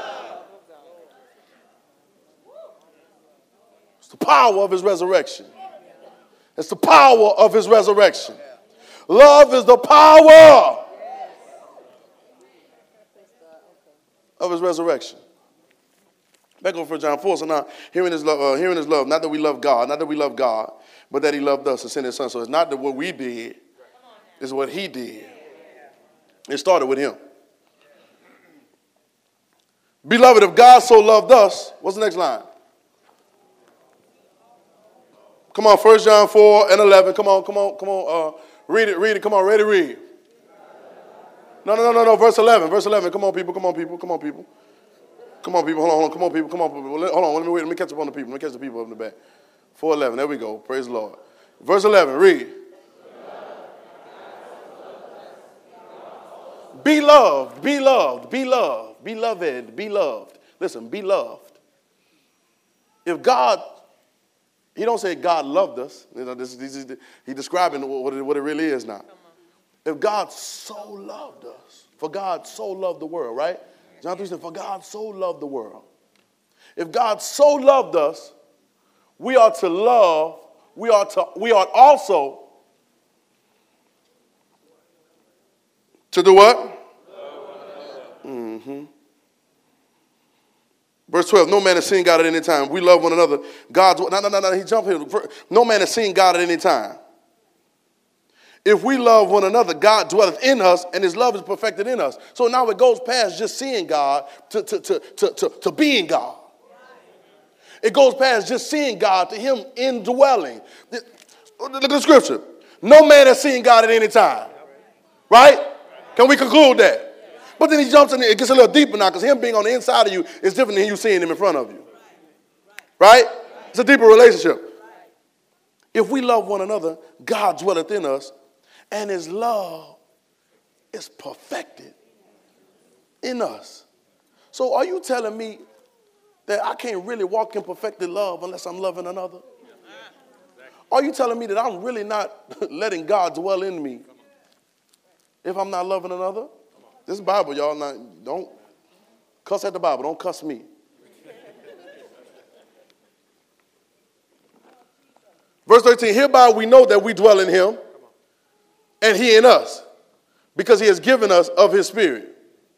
It's the power of his resurrection. It's the power of his resurrection. Love is the power of his resurrection. Back over 1 John 4. So now, hearing his love, not that we love God, but that he loved us and sent his son. So it's not that what we did, it's what he did. It started with him. Beloved, if God so loved us, what's the next line? Come on, 1 John 4 and 11. Come on. Read it. Come on, ready, read. No. Verse 11. Come on, people. Hold on. Come on, people. Hold on. Let me catch up on the people. Let me catch the people up in the back. 4:11. There we go. Praise the Lord. Verse 11. Read. Be loved. Listen, be loved. If God, he don't say God loved us. You know, he's describing what it really is now. If God so loved us, for God so loved the world, right? John 3 said, for God so loved the world. If God so loved us, we ought to love, we ought also to do what? Mm-hmm. Verse 12, no man has seen God at any time. We love one another. No, he jumped here. No man has seen God at any time. If we love one another, God dwelleth in us, and his love is perfected in us. So now it goes past just seeing God to being God. It goes past just seeing God to him indwelling. Look at the scripture. No man has seen God at any time. Right? Can we conclude that? But then he jumps in, it gets a little deeper now, because him being on the inside of you is different than you seeing him in front of you. Right? It's a deeper relationship. If we love one another, God dwelleth in us, and his love is perfected in us. So are you telling me that I can't really walk in perfected love unless I'm loving another? Are you telling me that I'm really not letting God dwell in me if I'm not loving another? This is Bible, y'all. Don't cuss at the Bible. Don't cuss me. Verse 13, hereby we know that we dwell in him and he in us, because he has given us of his spirit.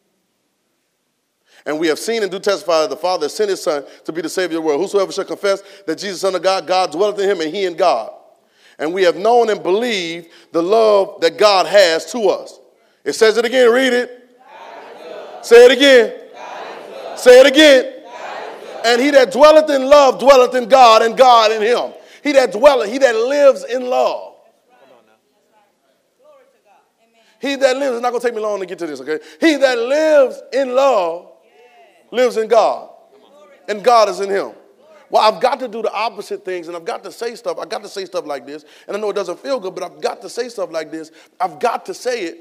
And we have seen and do testify that the Father has sent his Son to be the Savior of the world. Whosoever shall confess that Jesus is the Son of God, God dwelleth in him and he in God. And we have known and believed the love that God has to us. It says it again. Read it. Say it again. Say it again. And he that dwelleth in love dwelleth in God, and God in him. He that lives in love. He that lives, it's not going to take me long to get to this, okay? He that lives in love lives in God, and God is in him. Well, I've got to do the opposite things, and I've got to say stuff. I've got to say stuff like this, and I know it doesn't feel good, but I've got to say stuff like this. I've got to say it.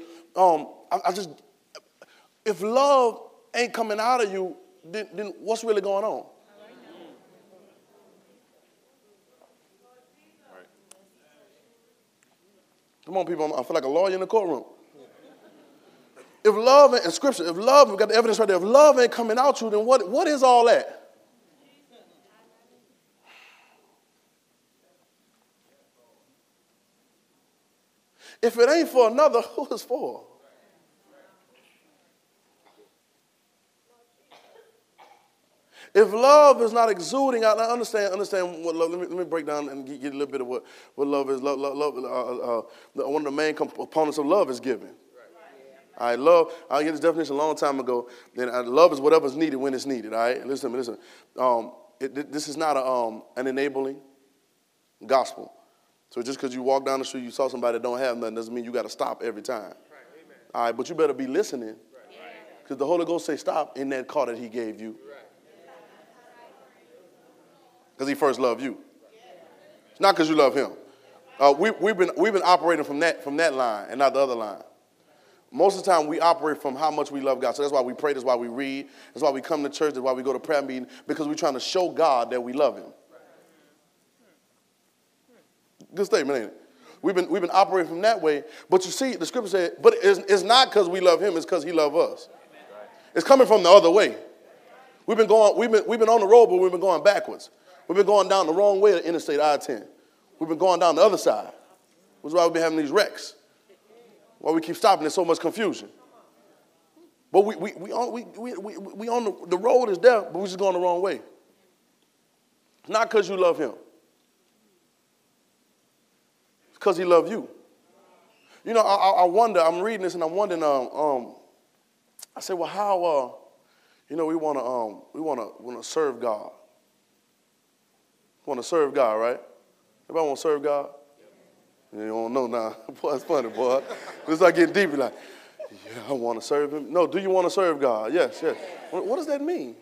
If love ain't coming out of you, then what's really going on? Come on, people. I feel like a lawyer in the courtroom. If love and scripture, if love, we've got the evidence right there. If love ain't coming out you, then what is all that? If it ain't for another, who is for? If love is not exuding out, I understand what love. Let me break down and get a little bit of what love is. Love, one of the main components of love is giving. All right, love, I get this definition a long time ago. Then love is whatever's needed when it's needed. All right, listen. This is not an enabling gospel. So just because you walk down the street, you saw somebody that don't have nothing, doesn't mean you got to stop every time. Right, all right, but you better be listening, because the Holy Ghost say stop in that car that He gave you, because He first loved you. It's not because you love Him. We've been operating from that line and not the other line. Most of the time, we operate from how much we love God. So that's why we pray. That's why we read. That's why we come to church. That's why we go to prayer meeting, because we're trying to show God that we love Him. Good statement, ain't it? We've been operating from that way. But you see, the scripture said, but it's not because we love Him. It's because He loves us. It's coming from the other way. We've been on the road, but we've been going backwards. We've been going down the wrong way of Interstate I-10. We've been going down the other side, which is why we've been having these wrecks. Why we keep stopping, there's so much confusion. But we on the road is there, but we're just going the wrong way. Not because you love Him. It's because He loved you. You know, I wonder, I'm reading this and I'm wondering, I say, well, how, we want to serve God. We want to serve God, right? Everybody want to serve God? You don't know now. Boy, it's funny, boy. It's like getting deep. You're like, yeah, I want to serve Him. No, do you want to serve God? Yes, yes. What does that mean?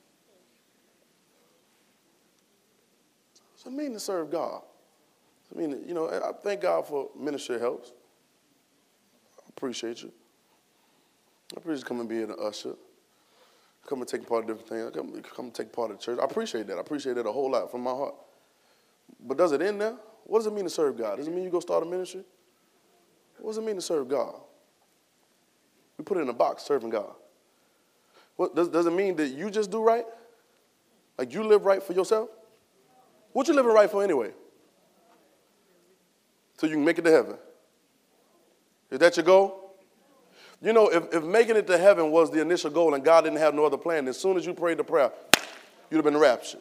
What does it mean to serve God? I mean, I thank God for ministry helps. I appreciate you. I appreciate you coming and being an usher. Come and take part of different things. Come and take part of the church. I appreciate that. I appreciate that a whole lot from my heart. But does it end there? What does it mean to serve God? Does it mean you go start a ministry? What does it mean to serve God? We put it in a box, serving God. What does it mean that you just do right? Like you live right for yourself? What you living right for anyway? So you can make it to heaven. Is that your goal? You know, if making it to heaven was the initial goal and God didn't have no other plan, as soon as you prayed the prayer, you'd have been raptured.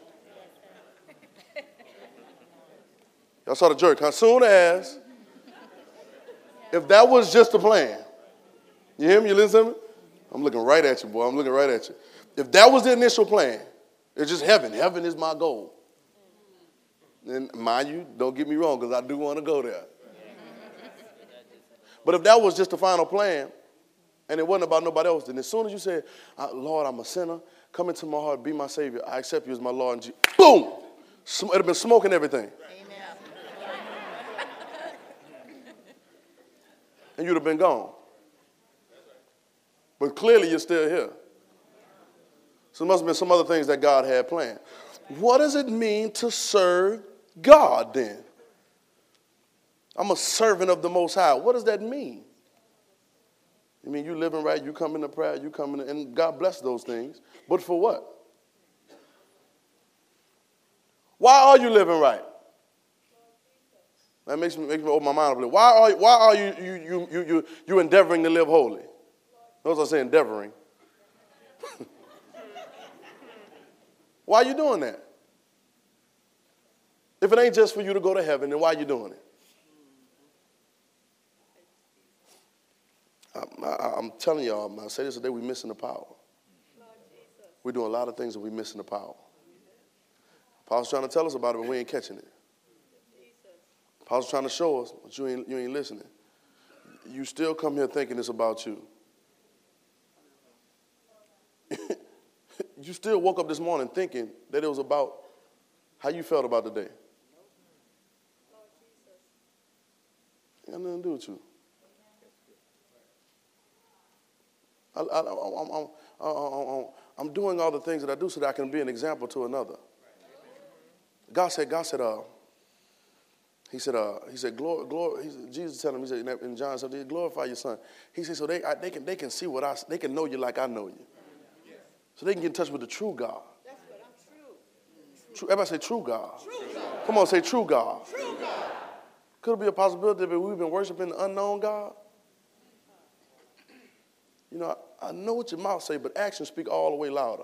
Y'all saw the jerk. As soon as, if that was just the plan, you hear me? You listen to me? I'm looking right at you, boy. I'm looking right at you. If that was the initial plan, it's just heaven. Heaven is my goal. And mind you, don't get me wrong, because I do want to go there. But if that was just the final plan, and it wasn't about nobody else, then as soon as you said, Lord, I'm a sinner, come into my heart, be my Savior, I accept you as my Lord, and boom! It would have been smoking everything. And you'd have been gone. But clearly you're still here. So there must have been some other things that God had planned. What does it mean to serve God then? I'm a servant of the Most High. What does that mean? I mean, you living right, you come into prayer, you come in, and God bless those things. But for what? Why are you living right? That makes me open my mind up a little. Why are you endeavoring to live holy? Notice I say endeavoring. Why are you doing that? If it ain't just for you to go to heaven, then why are you doing it? I'm telling y'all, I say this today, we're missing the power. We're doing a lot of things that we're missing the power. Paul's trying to tell us about it, but we ain't catching it. Paul's trying to show us, but you ain't listening. You still come here thinking it's about you. You still woke up this morning thinking that it was about how you felt about the day. It got nothing to do with you. I'm doing all the things that I do so that I can be an example to another. He said, Jesus telling him, he said in John, so they glorify your son. He said, so they can see they can know you like I know you. So they can get in touch with the true God.
That's what I'm
True, everybody say true God.
True God.
Come on, say true God.
True God.
Could it be a possibility that we've been worshiping the unknown God? You know, I know what your mouth say, but actions speak all the way louder.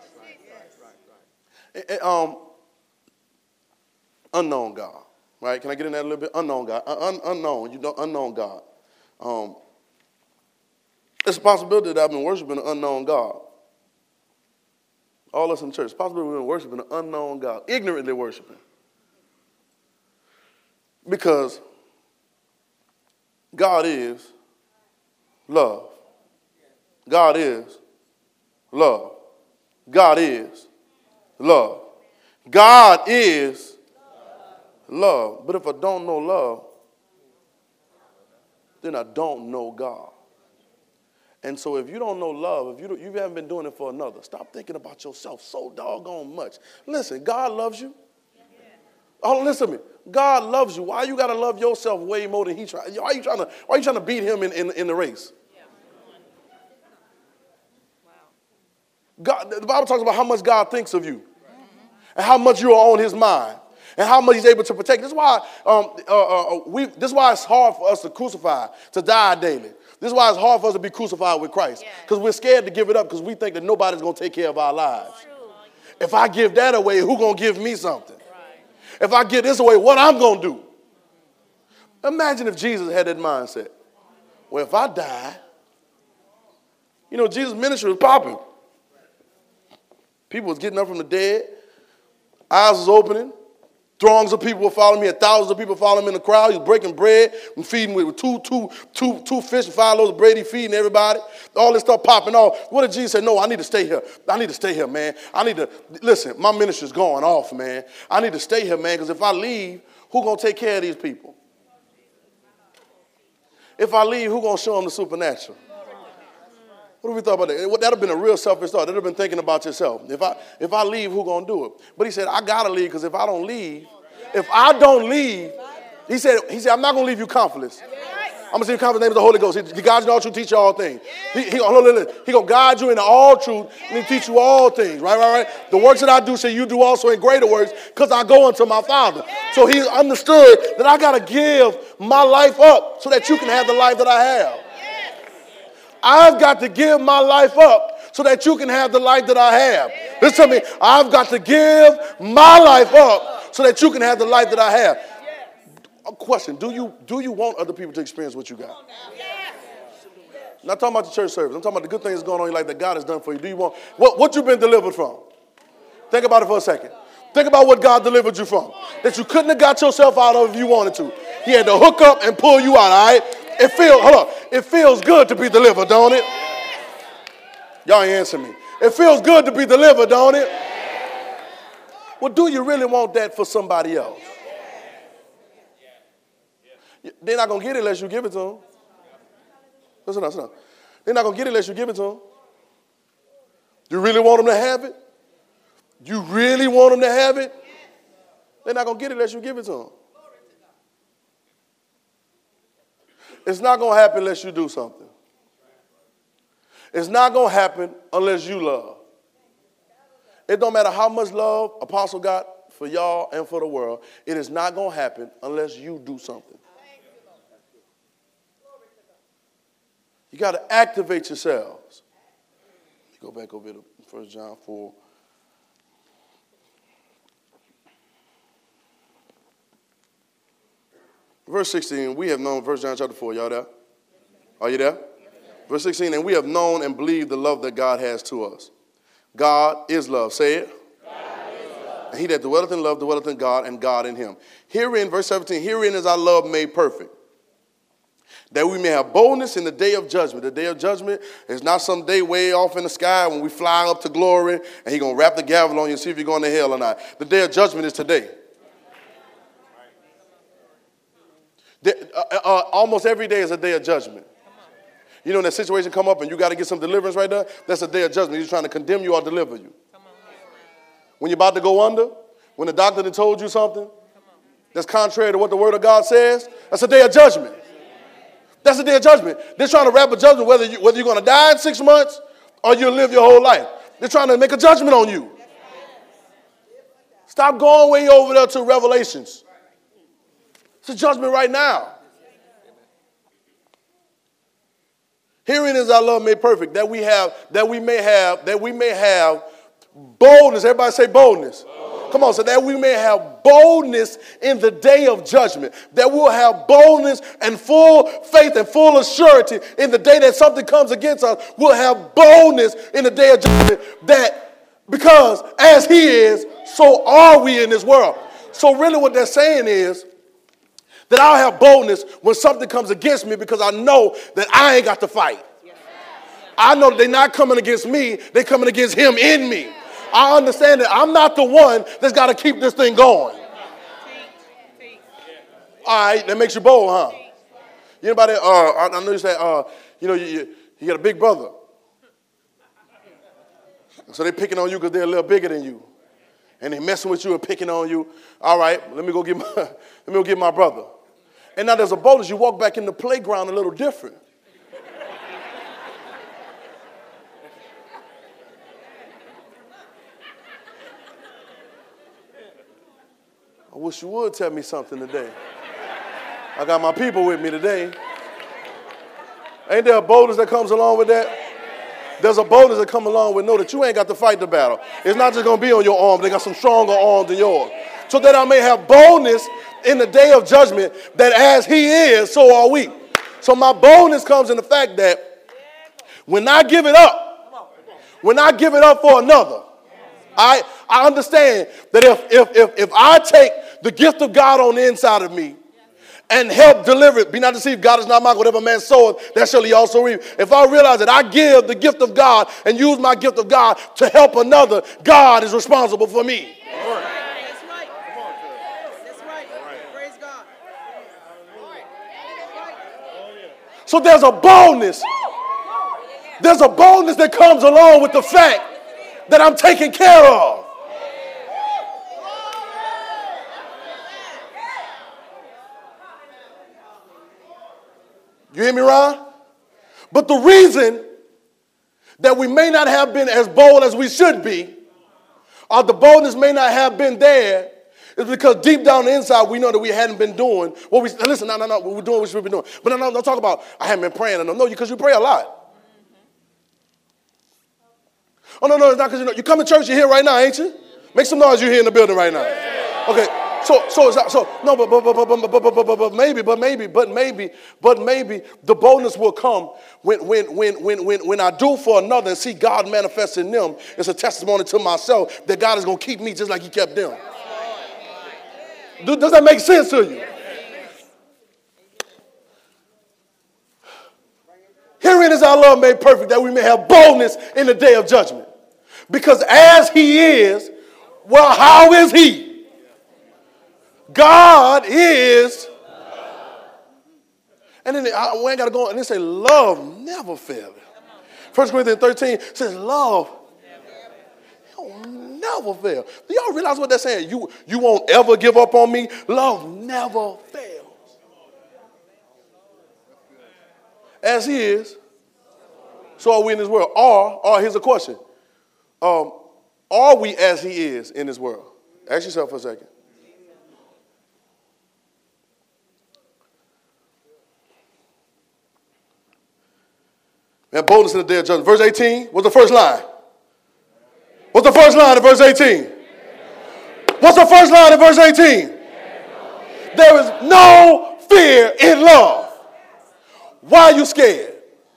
Unknown God, right? Can I get in that a little bit? Unknown God, unknown. You know, unknown God. It's a possibility that I've been worshiping an unknown God. All us in the church. It's a possibility we've been worshiping an unknown God. Ignorantly worshiping. Because God is love. God is love. God is love. God is love. But if I don't know love, then I don't know God. And so if you don't know love, if you haven't been doing it for another, stop thinking about yourself so doggone much. Listen, God loves you. Oh, listen to me. God loves you. Why you got to love yourself way more than he tries? Why are you trying to beat him in the race? God, the Bible talks about how much God thinks of you and how much you are on his mind and how much he's able to protect. This is why this is why it's hard for us to crucify, to die daily. This is why it's hard for us to be crucified with Christ, because we're scared to give it up because we think that nobody's going to take care of our lives. If I give that away, who's going to give me something? If I give this away, what I'm going to do? Imagine if Jesus had that mindset. Well, if I die, Jesus' ministry was popping. People was getting up from the dead. Eyes was opening. Throngs of people were following me, and thousands of people following him in the crowd. He was breaking bread and feeding with two fish and 5 loaves of bread. He feeding everybody. All this stuff popping off. What did Jesus say? No, I need to stay here. I need to stay here, man. Listen, my ministry's going off, man. I need to stay here, man, because if I leave, who's going to take care of these people? If I leave, who's going to show them the supernatural? What have we thought about that? That would have been a real selfish thought. That would have been thinking about yourself. If I leave, who's going to do it? But he said, I got to leave, because if I don't leave, he said, I'm not going to leave you comfortless. I'm going to send you comfort in the name of the Holy Ghost. He guides you in all truth, teach you all things. He going to guide you into all truth and he teach you all things. Right. The works that I do shall you do also in greater works, because I go unto my Father. So he understood that I got to give my life up so that you can have the life that I have. I've got to give my life up so that you can have the life that I have. Listen to me. I've got to give my life up so that you can have the life that I have. A question. Do you want other people to experience what you got? I'm not talking about the church service. I'm talking about the good things going on in your life that God has done for you. Do you want what you've been delivered from? Think about it for a second. Think about what God delivered you from, that you couldn't have got yourself out of if you wanted to. He had to hook up and pull you out, all right? It feels good to be delivered, don't it? Y'all ain't answering me. It feels good to be delivered, don't it? Well, do you really want that for somebody else? They're not going to get it unless you give it to them. Listen up. They're not going to get it unless you give it to them. You really want them to have it? You really want them to have it? They're not going to get it unless you give it to them. It's not going to happen unless you do something. It's not going to happen unless you love. It don't matter how much love Apostle got for y'all and for the world. It is not going to happen unless you do something. You got to activate yourselves. Go back over to 1 John 4. Verse 16, we have known, 1 John chapter 4, y'all there? Are you there? Verse 16, and we have known and believed the love that God has to us. God is love. Say it.
God is love.
And he that dwelleth in love dwelleth in God, and God in him. Herein, verse 17, herein is our love made perfect, that we may have boldness in the day of judgment. The day of judgment is not some day way off in the sky when we fly up to glory and he's going to wrap the gavel on you and see if you're going to hell or not. The day of judgment is today. Almost every day is a day of judgment. You know, when that situation come up and you got to get some deliverance right there, that's a day of judgment. He's trying to condemn you or deliver you. When you're about to go under, when the doctor done told you something that's contrary to what the word of God says, that's a day of judgment. That's a day of judgment. They're trying to wrap a judgment whether you're going to die in 6 months or you'll live your whole life. They're trying to make a judgment on you. Stop going way over there to Revelations. It's a judgment right now. Herein is our love made perfect, that we may have boldness. Everybody say boldness. Come on, so that we may have boldness in the day of judgment. That we'll have boldness and full faith and full assurity in the day that something comes against us. We'll have boldness in the day of judgment that because as he is, so are we in this world. So really what they're saying is that I'll have boldness when something comes against me because I know that I ain't got to fight. I know that they're not coming against me, they're coming against him in me. I understand that I'm not the one that's got to keep this thing going. All right, that makes you bold, huh? Anybody, I know you say, you got a big brother. So they're picking on you because they're a little bigger than you. And they're messing with you and picking on you. All right, let me go get my brother. And now there's a boldness. You walk back in the playground a little different. I wish you would tell me something today. I got my people with me today. Ain't there a boldness that comes along with that? There's a boldness that comes along with know that you ain't got to fight the battle. It's not just going to be on your arm. They got some stronger arms than yours. So that I may have boldness in the day of judgment that as he is, so are we. So my boldness comes in the fact that when I give it up for another, I understand that if I take the gift of God on the inside of me and help deliver it, be not deceived, God is not mocked, whatever man soweth, that shall he also reap. If I realize that I give the gift of God and use my gift of God to help another, God is responsible for me.
That's right. That's right. Praise God.
So there's a boldness. There's a boldness that comes along with the fact that I'm taken care of. You hear me, Ron? But the reason that we may not have been as bold as we should be, or the boldness may not have been there, is because deep down the inside we know that we hadn't been doing what we, listen, no, we're doing what we should be doing. But no, don't talk about I haven't been praying. No, because you pray a lot. Oh, no, it's not because you come to church, you're here right now, ain't you? Make some noise, you're here in the building right now. Okay, but maybe the boldness will come when I do for another and see God manifest in them. It's a testimony to myself that God is going to keep me just like he kept them. Does that make sense to you? Herein is our love made perfect, that we may have boldness in the day of judgment. Because as he is, well, how is he? God is. And then we ain't got to go and they say love never fails. 1 Corinthians 13 says love never fail. Do y'all realize what they're saying? You won't ever give up on me. Love never fails. As he is, so are we in this world. Or here's a question. Are we as he is in this world? Ask yourself for a second. Man, boldness in the day of judgment. Verse 18, what's the first line? What's the first line of verse 18? What's the first line of verse 18? There is no fear in love. Why are you scared?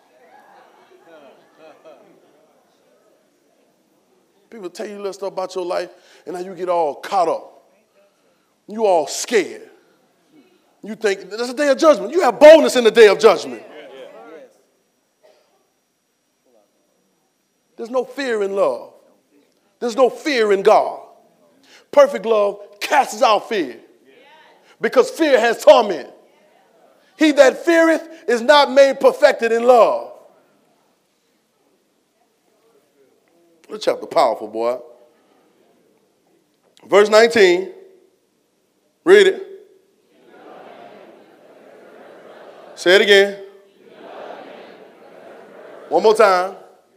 People tell you a little stuff about your life, and now you get all caught up. You all scared. You think, there's a day of judgment. You have boldness in the day of judgment. There's no fear in love. There's no fear in God. Perfect love casts out fear. Because fear has torment. He that feareth is not made perfected in love. This chapter powerful, boy. Verse 19. Read it. Say it again. One more time.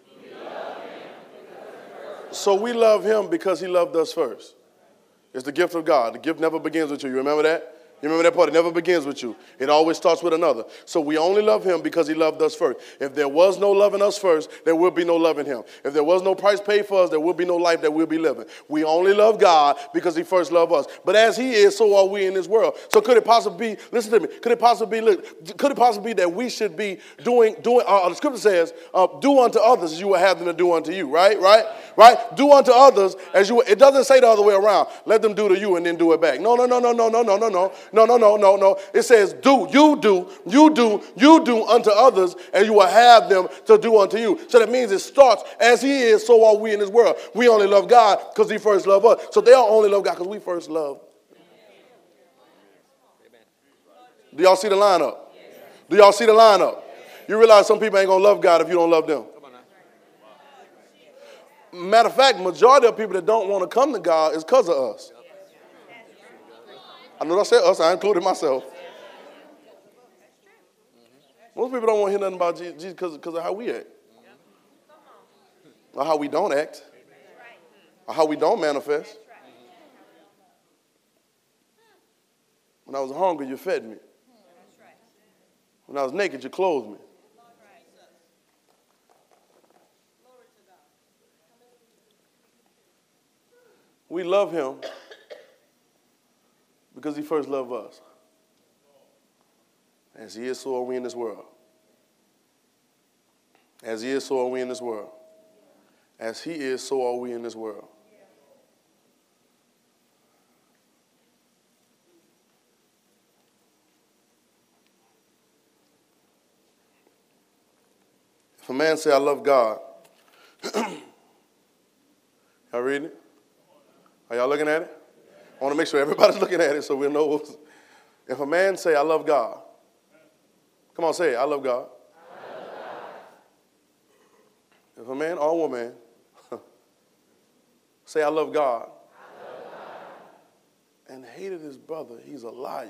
So we love him because he loved us first. It's the gift of God. The gift never begins with you. You remember that? You remember that part? It never begins with you. It always starts with another. So we only love him because he loved us first. If there was no love in us first, there will be no love in him. If there was no price paid for us, there will be no life that we'll be living. We only love God because he first loved us. But as he is, so are we in this world. So could it possibly be, listen to me, could it possibly be that we should be doing the scripture says, do unto others as you would have them to do unto you, right? Do unto others as you, it doesn't say the other way around. Let them do to you and then do it back. No. No. It says you do unto others and you will have them to do unto you. So that means it starts as he is, so are we in this world. We only love God because he first loved us. So they'll only love God because we first love. Do y'all see the lineup? Do y'all see the lineup? You realize some people ain't going to love God if you don't love them. Matter of fact, majority of people that don't want to come to God is because of us. I know I said us, I included myself. Most people don't want to hear nothing about Jesus because of how we act. Or how we don't act. Or how we don't manifest. When I was hungry, you fed me. When I was naked, you clothed me. We love him because he first loved us. As he is, so are we in this world. As he is, so are we in this world. As he is, so are we in this world. If a man say, I love God, y'all reading it? Are y'all looking at it? I want to make sure everybody's looking at it so we'll know. If a man say, I love God. Come on, say it. I love God. I love God. If a man or a woman say, I love God, and hated his brother, he's a liar.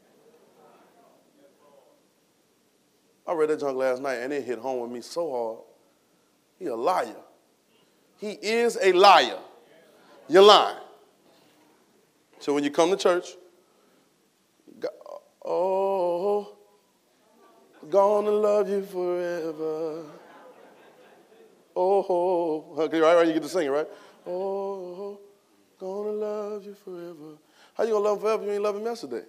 I read that junk last night, and it hit home with me so hard. He's a liar. He is a liar. You're lying. So when you come to church, gonna love you forever. Okay, right, you get to sing it, right? Oh, gonna love you forever. How you gonna love him forever if you ain't love him yesterday?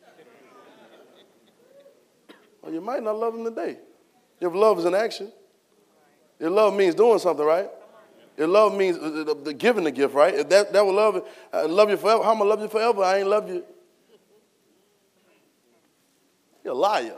Well, you might not love him today. If love is an action. If love means doing something, right? If love means giving the gift, right? If that will love you forever. How am I love you forever? I ain't love you. You're a liar.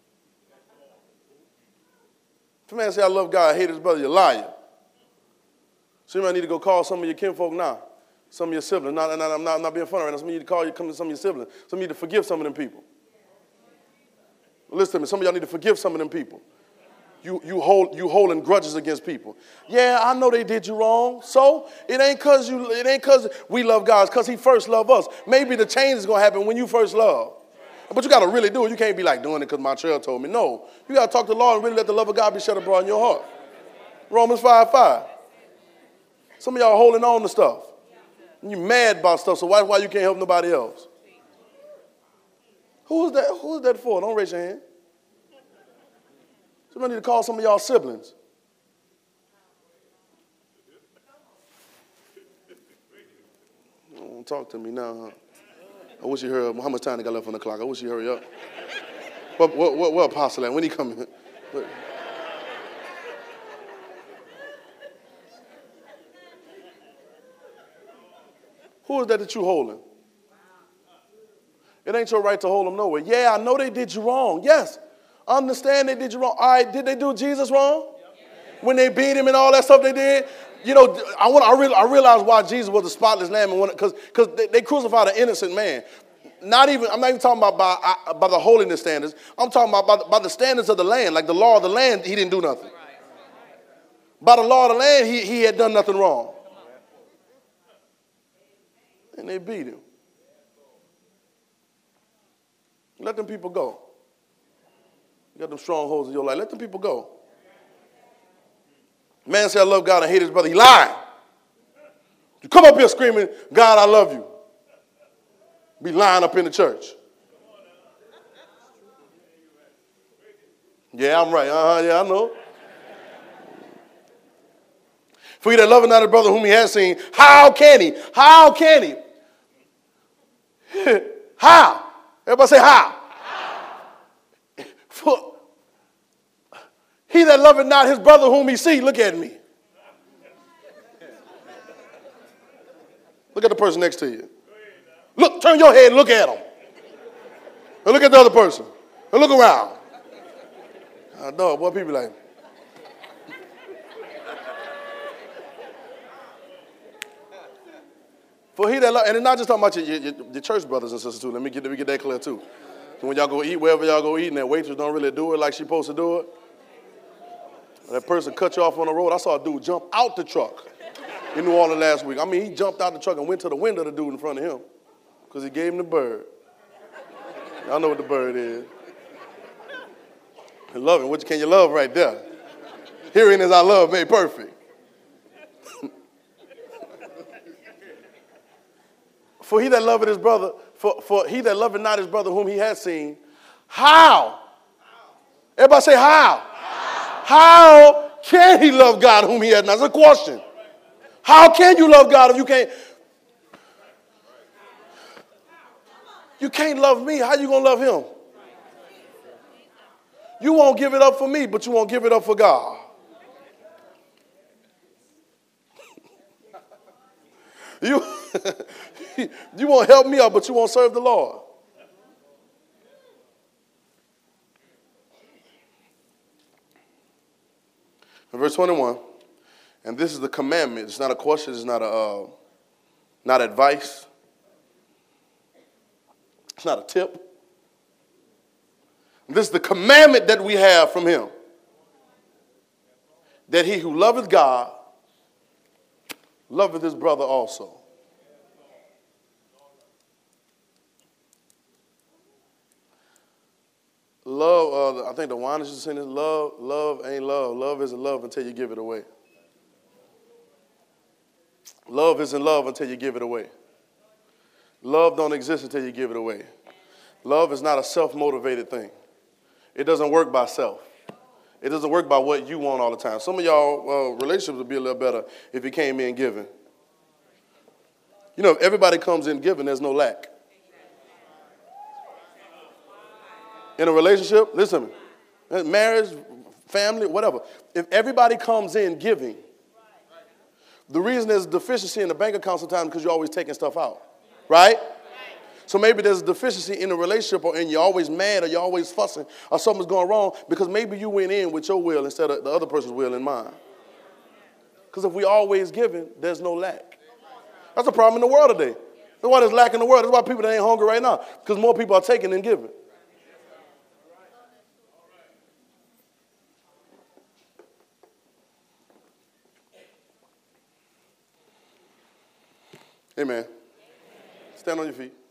If a man say, I love God, I hate his brother, you're a liar. So you might need to go call some of your kinfolk now. Some of your siblings. I'm not being funny right now. Some of you need to come to some of your siblings. Some of you need to forgive some of them people. Listen to me. Some of y'all need to forgive some of them people. You holding grudges against people. Yeah, I know they did you wrong. So it ain't cause we love God. It's because he first loved us. Maybe the change is gonna happen when you first love. But you gotta really do it. You can't be like doing it because my trail told me. No. You gotta talk to the Lord and really let the love of God be shed abroad in your heart. Romans 5:5. Some of y'all holding on to stuff. And you mad about stuff, so why you can't help nobody else? Who's that for? Don't raise your hand. Somebody need to call some of y'all siblings. Don't talk to me now, huh? I wish you hurry up. How much time they got left on the clock? I wish you hurry up. What apostle at? When he coming? Who is that you holding? It ain't your right to hold them nowhere. Yeah, I know they did you wrong. Yes. Understand they did you wrong. All right, did they do Jesus wrong? When they beat him and all that stuff they did? You know, I realized why Jesus was the spotless lamb, because they crucified an innocent man. I'm not even talking about by the holiness standards. I'm talking about by the standards of the land, like the law of the land, he didn't do nothing. By the law of the land, he had done nothing wrong. And they beat him. Let them people go. You got them strongholds in your life. Let them people go. Man say, I love God and hate his brother. He lying. You come up here screaming, God, I love you. Be lying up in the church. Yeah, I'm right. Yeah, I know. For he that loveth not his brother whom he has seen, how can he? How can he? How? Everybody say how. For he that loveth not his brother whom he see, look at me. Look at the person next to you. Look, turn your head and look at him. And look at the other person. And look around. I know, boy, people like, for he that love, and it's not just talking about your church brothers and sisters too. Let me get that clear too. So when y'all go eat, wherever y'all go eat, and that waitress don't really do it like she supposed to do it, that person cut you off on the road. I saw a dude jump out the truck in New Orleans last week. I mean, he jumped out the truck and went to the window of the dude in front of him because he gave him the bird. Y'all know what the bird is. And loving, which can you love right there? Herein is our love made perfect. For he that loveth his brother, for he that loveth not his brother whom he has seen, how? Everybody say how. How can he love God whom he has not? That's a question. How can you love God if you can't? You can't love me. How you going to love him? You won't give it up for me, but you won't give it up for God. You won't help me out, but you won't serve the Lord. In verse 21, and this is the commandment. It's not a question. It's not advice. It's not a tip. This is the commandment that we have from him. That he who loveth God loveth his brother also. Love, I think the wine is just saying this, love ain't love. Love isn't love until you give it away. Love isn't love until you give it away. Love don't exist until you give it away. Love is not a self-motivated thing. It doesn't work by self. It doesn't work by what you want all the time. Some of y'all relationships would be a little better if you came in giving. You know, if everybody comes in giving, there's no lack. In a relationship, listen, marriage, family, whatever. If everybody comes in giving, the reason there's a deficiency in the bank account sometimes is because you're always taking stuff out, right? So maybe there's a deficiency in a relationship, and you're always mad, or you're always fussing, or something's going wrong because maybe you went in with your will instead of the other person's will in mind. Because if we always giving, there's no lack. That's a problem in the world today. That's why there's lack in the world. That's why people that ain't hungry right now, because more people are taking than giving. Amen. Stand on your feet.